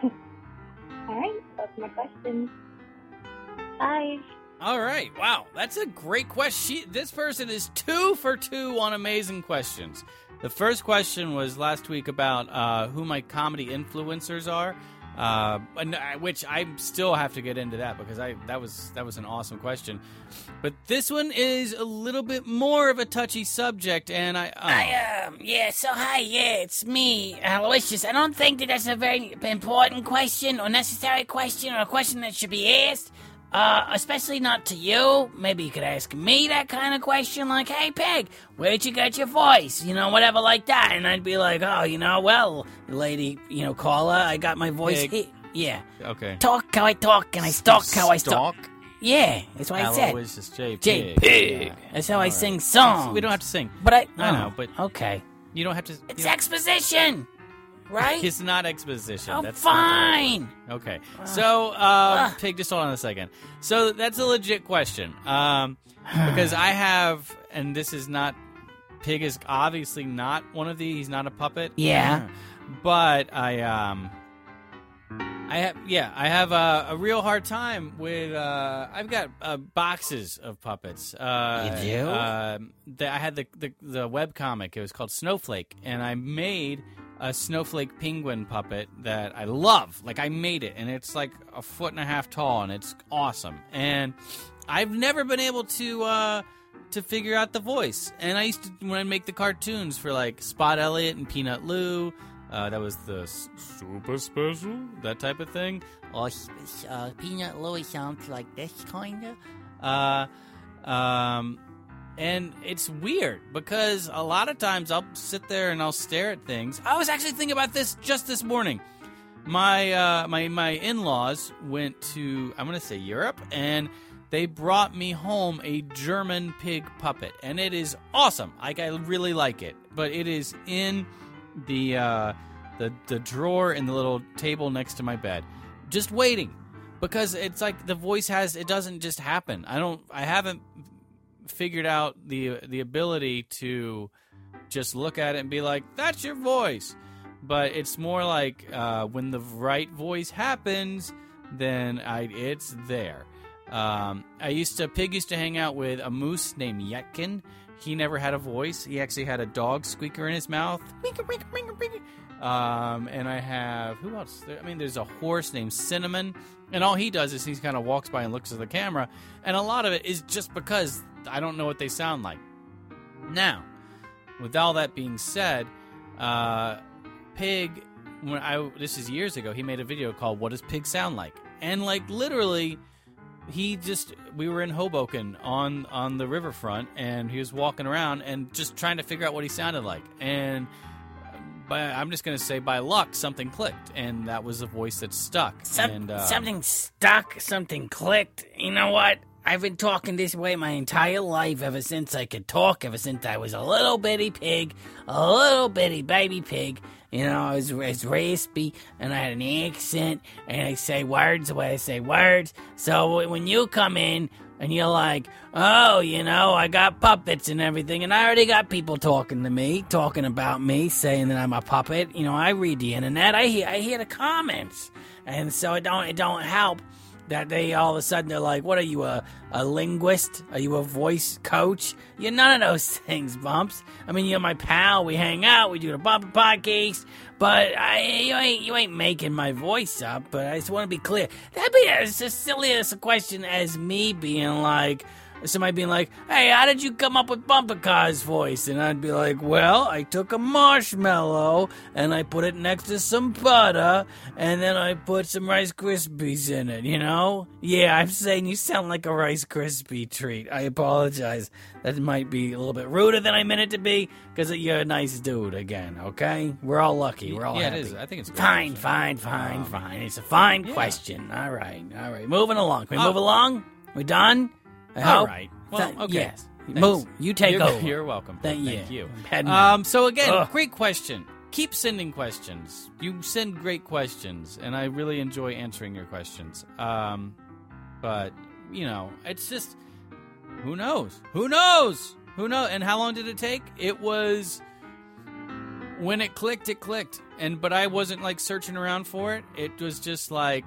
All right, that's my question. Bye. All right. Wow, that's a great question. She, this person is two for two on amazing questions. The first question was last week about uh, who my comedy influencers are, uh, and, uh, which I still have to get into that because I that was that was an awesome question. But this one is a little bit more of a touchy subject, and I... Oh. I, um, yeah, so hi, yeah, it's me, Aloysius. I don't think that that's a very important question or necessary question or a question that should be asked. Uh, especially not to you. Maybe you could ask me that kind of question, like, hey, Peg, where'd you get your voice? You know, whatever like that. And I'd be like, oh, you know, well, lady, you know, caller, I got my voice Pig. here. Yeah. Okay. Talk how I talk, and I stalk how I stalk. Stalk? Yeah, that's what I said. Aloysius J. J. Pig. Pig. Yeah. That's how All I right. sing songs. We don't have to sing. But I... I oh, know, but- Okay. You don't have to... It's you know, exposition, right? It's not exposition. Oh, That's not the right fine. word. Okay. So, um, Pig, just hold on a second. So, that's a legit question. Um, because I have, and this is not, Pig is obviously not one of these. He's not a puppet. Yeah. But I, um, I have, yeah, I have a, a real hard time with, uh, I've got uh, boxes of puppets. Uh, You do? Uh, the, I had the, the, the webcomic. It was called Snowflake, and I made a snowflake penguin puppet that I love. Like, I made it, and it's like a foot and a half tall, and it's awesome. And I've never been able to uh, to figure out the voice. And I used to, when I make the cartoons for, like, Spot Elliott and Peanut Lou, uh, that was the s- super special, that type of thing. Oh, uh, Peanut Louie sounds like this, kind of. Uh, um... And it's weird because a lot of times I'll sit there and I'll stare at things. I was actually thinking about this just this morning. My uh, my my in-laws went to, I'm going to say Europe, and they brought me home a German pig puppet, and it is awesome. Like, I really like it, but it is in the uh, the the drawer in the little table next to my bed, just waiting, because it's like the voice has, it doesn't just happen. I don't, I haven't figured out the the ability to just look at it and be like, that's your voice. But it's more like uh, when the right voice happens, then I, it's there. Um, I used to, Pig used to hang out with a moose named Yetkin. He never had a voice. He actually had a dog squeaker in his mouth. Um, and I have, who else? I mean, there's a horse named Cinnamon. And all he does is he kind of walks by and looks at the camera. And a lot of it is just because I don't know what they sound like. Now, with all that being said, uh... Pig, when I this is years ago, he made a video called "What Does Pig Sound Like?" And like literally, he just we were in Hoboken on on the riverfront, and he was walking around and just trying to figure out what he sounded like. And by I'm just gonna say, by luck, something clicked, and that was a voice that stuck. Some, and uh, something stuck, something clicked. You know what? I've been talking this way my entire life, ever since I could talk, ever since I was a little bitty pig, a little bitty baby pig. You know, I was, I was raspy, and I had an accent, and I say words the way I say words. So when you come in, and you're like, oh, you know, I got puppets and everything, and I already got people talking to me, talking about me, saying that I'm a puppet. You know, I read the internet, I hear, I hear the comments, and so it don't, it don't help that they all of a sudden they're like, what are you, a, a linguist? Are you a voice coach? You're none of those things, Bumps. I mean, you're my pal. We hang out. We do the Bumper podcast. But I, you ain't you ain't making my voice up. But I just want to be clear. That'd be as silly as a question as me being like, somebody being like, hey, how did you come up with Bumper Car's voice? And I'd be like, well, I took a marshmallow and I put it next to some butter and then I put some Rice Krispies in it, you know? Yeah, I'm saying you sound like a Rice Krispie treat. I apologize. That might be a little bit ruder than I meant it to be because you're a nice dude again, okay? We're all lucky. We're all yeah, happy. it is. I think it's good. Fine, fine, fine, Um, fine. It's a fine yeah. question. All right, all right. Moving along. Can we Oh. move along? We done? I All hope. right. Well, Th- okay. Yes. Thanks. Move. You take you're, over. You're welcome. Thank, Thank yeah. you. Heading out. Um, so again, Ugh. great question. Keep sending questions. You send great questions, and I really enjoy answering your questions. Um, but you know, it's just who knows? Who knows? Who knows? And how long did it take? It was when it clicked. It clicked, and but I wasn't like searching around for it. It was just like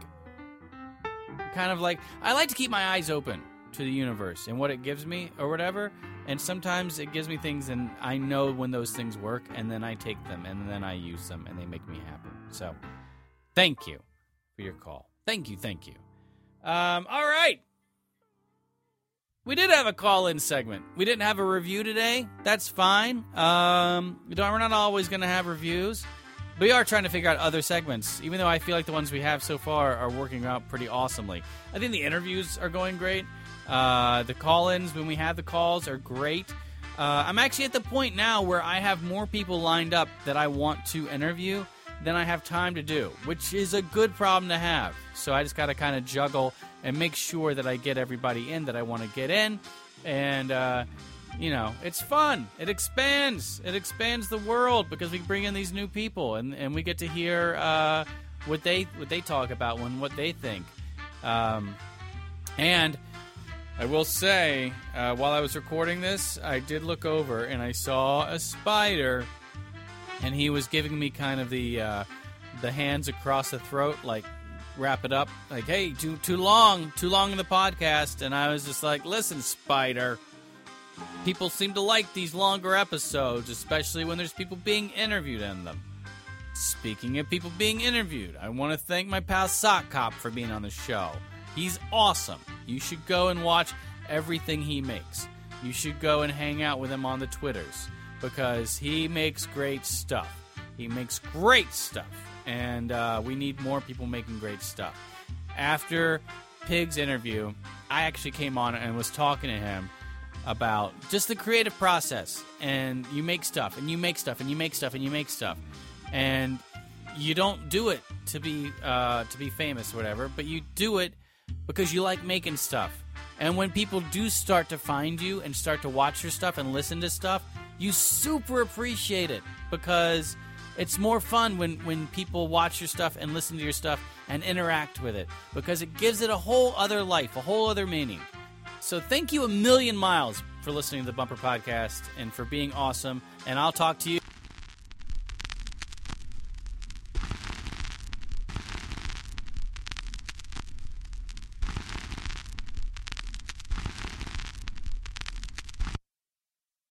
kind of like I like to keep my eyes open to the universe and what it gives me or whatever, and sometimes it gives me things and I know when those things work, and then I take them and then I use them and they make me happy. So thank you for your call. Thank you, thank you. Um, all right. We did have a call-in segment. We didn't have a review today. That's fine. Um, we don't, we're not always going to have reviews. We are trying to figure out other segments, even though I feel like the ones we have so far are working out pretty awesomely. I think the interviews are going great. Uh, the call-ins, when we have the calls, are great. Uh, I'm actually at the point now where I have more people lined up that I want to interview than I have time to do, which is a good problem to have. So I just got to kind of juggle and make sure that I get everybody in that I want to get in. And, uh, you know, it's fun. It expands. It expands the world because we bring in these new people and, and we get to hear uh, what they what they talk about and what they think. Um, and I will say, uh, while I was recording this, I did look over and I saw a spider, and he was giving me kind of the uh, the hands across the throat, like wrap it up, like, hey, too too long, too long in the podcast. And I was just like, listen, spider, people seem to like these longer episodes, especially when there's people being interviewed in them. Speaking of people being interviewed, I want to thank my pal Sock Cop for being on the show. He's awesome. You should go and watch everything he makes. You should go and hang out with him on the Twitters because he makes great stuff. He makes great stuff. And uh, we need more people making great stuff. After Pig's interview, I actually came on and was talking to him about just the creative process. And you make stuff, and you make stuff, and you make stuff, and you make stuff. And you don't do it to be uh, to be famous or whatever, but you do it because you like making stuff. And when people do start to find you and start to watch your stuff and listen to stuff, you super appreciate it because it's more fun when, when people watch your stuff and listen to your stuff and interact with it because it gives it a whole other life, a whole other meaning. So thank you a million miles for listening to the Bumper Podcast and for being awesome. And I'll talk to you.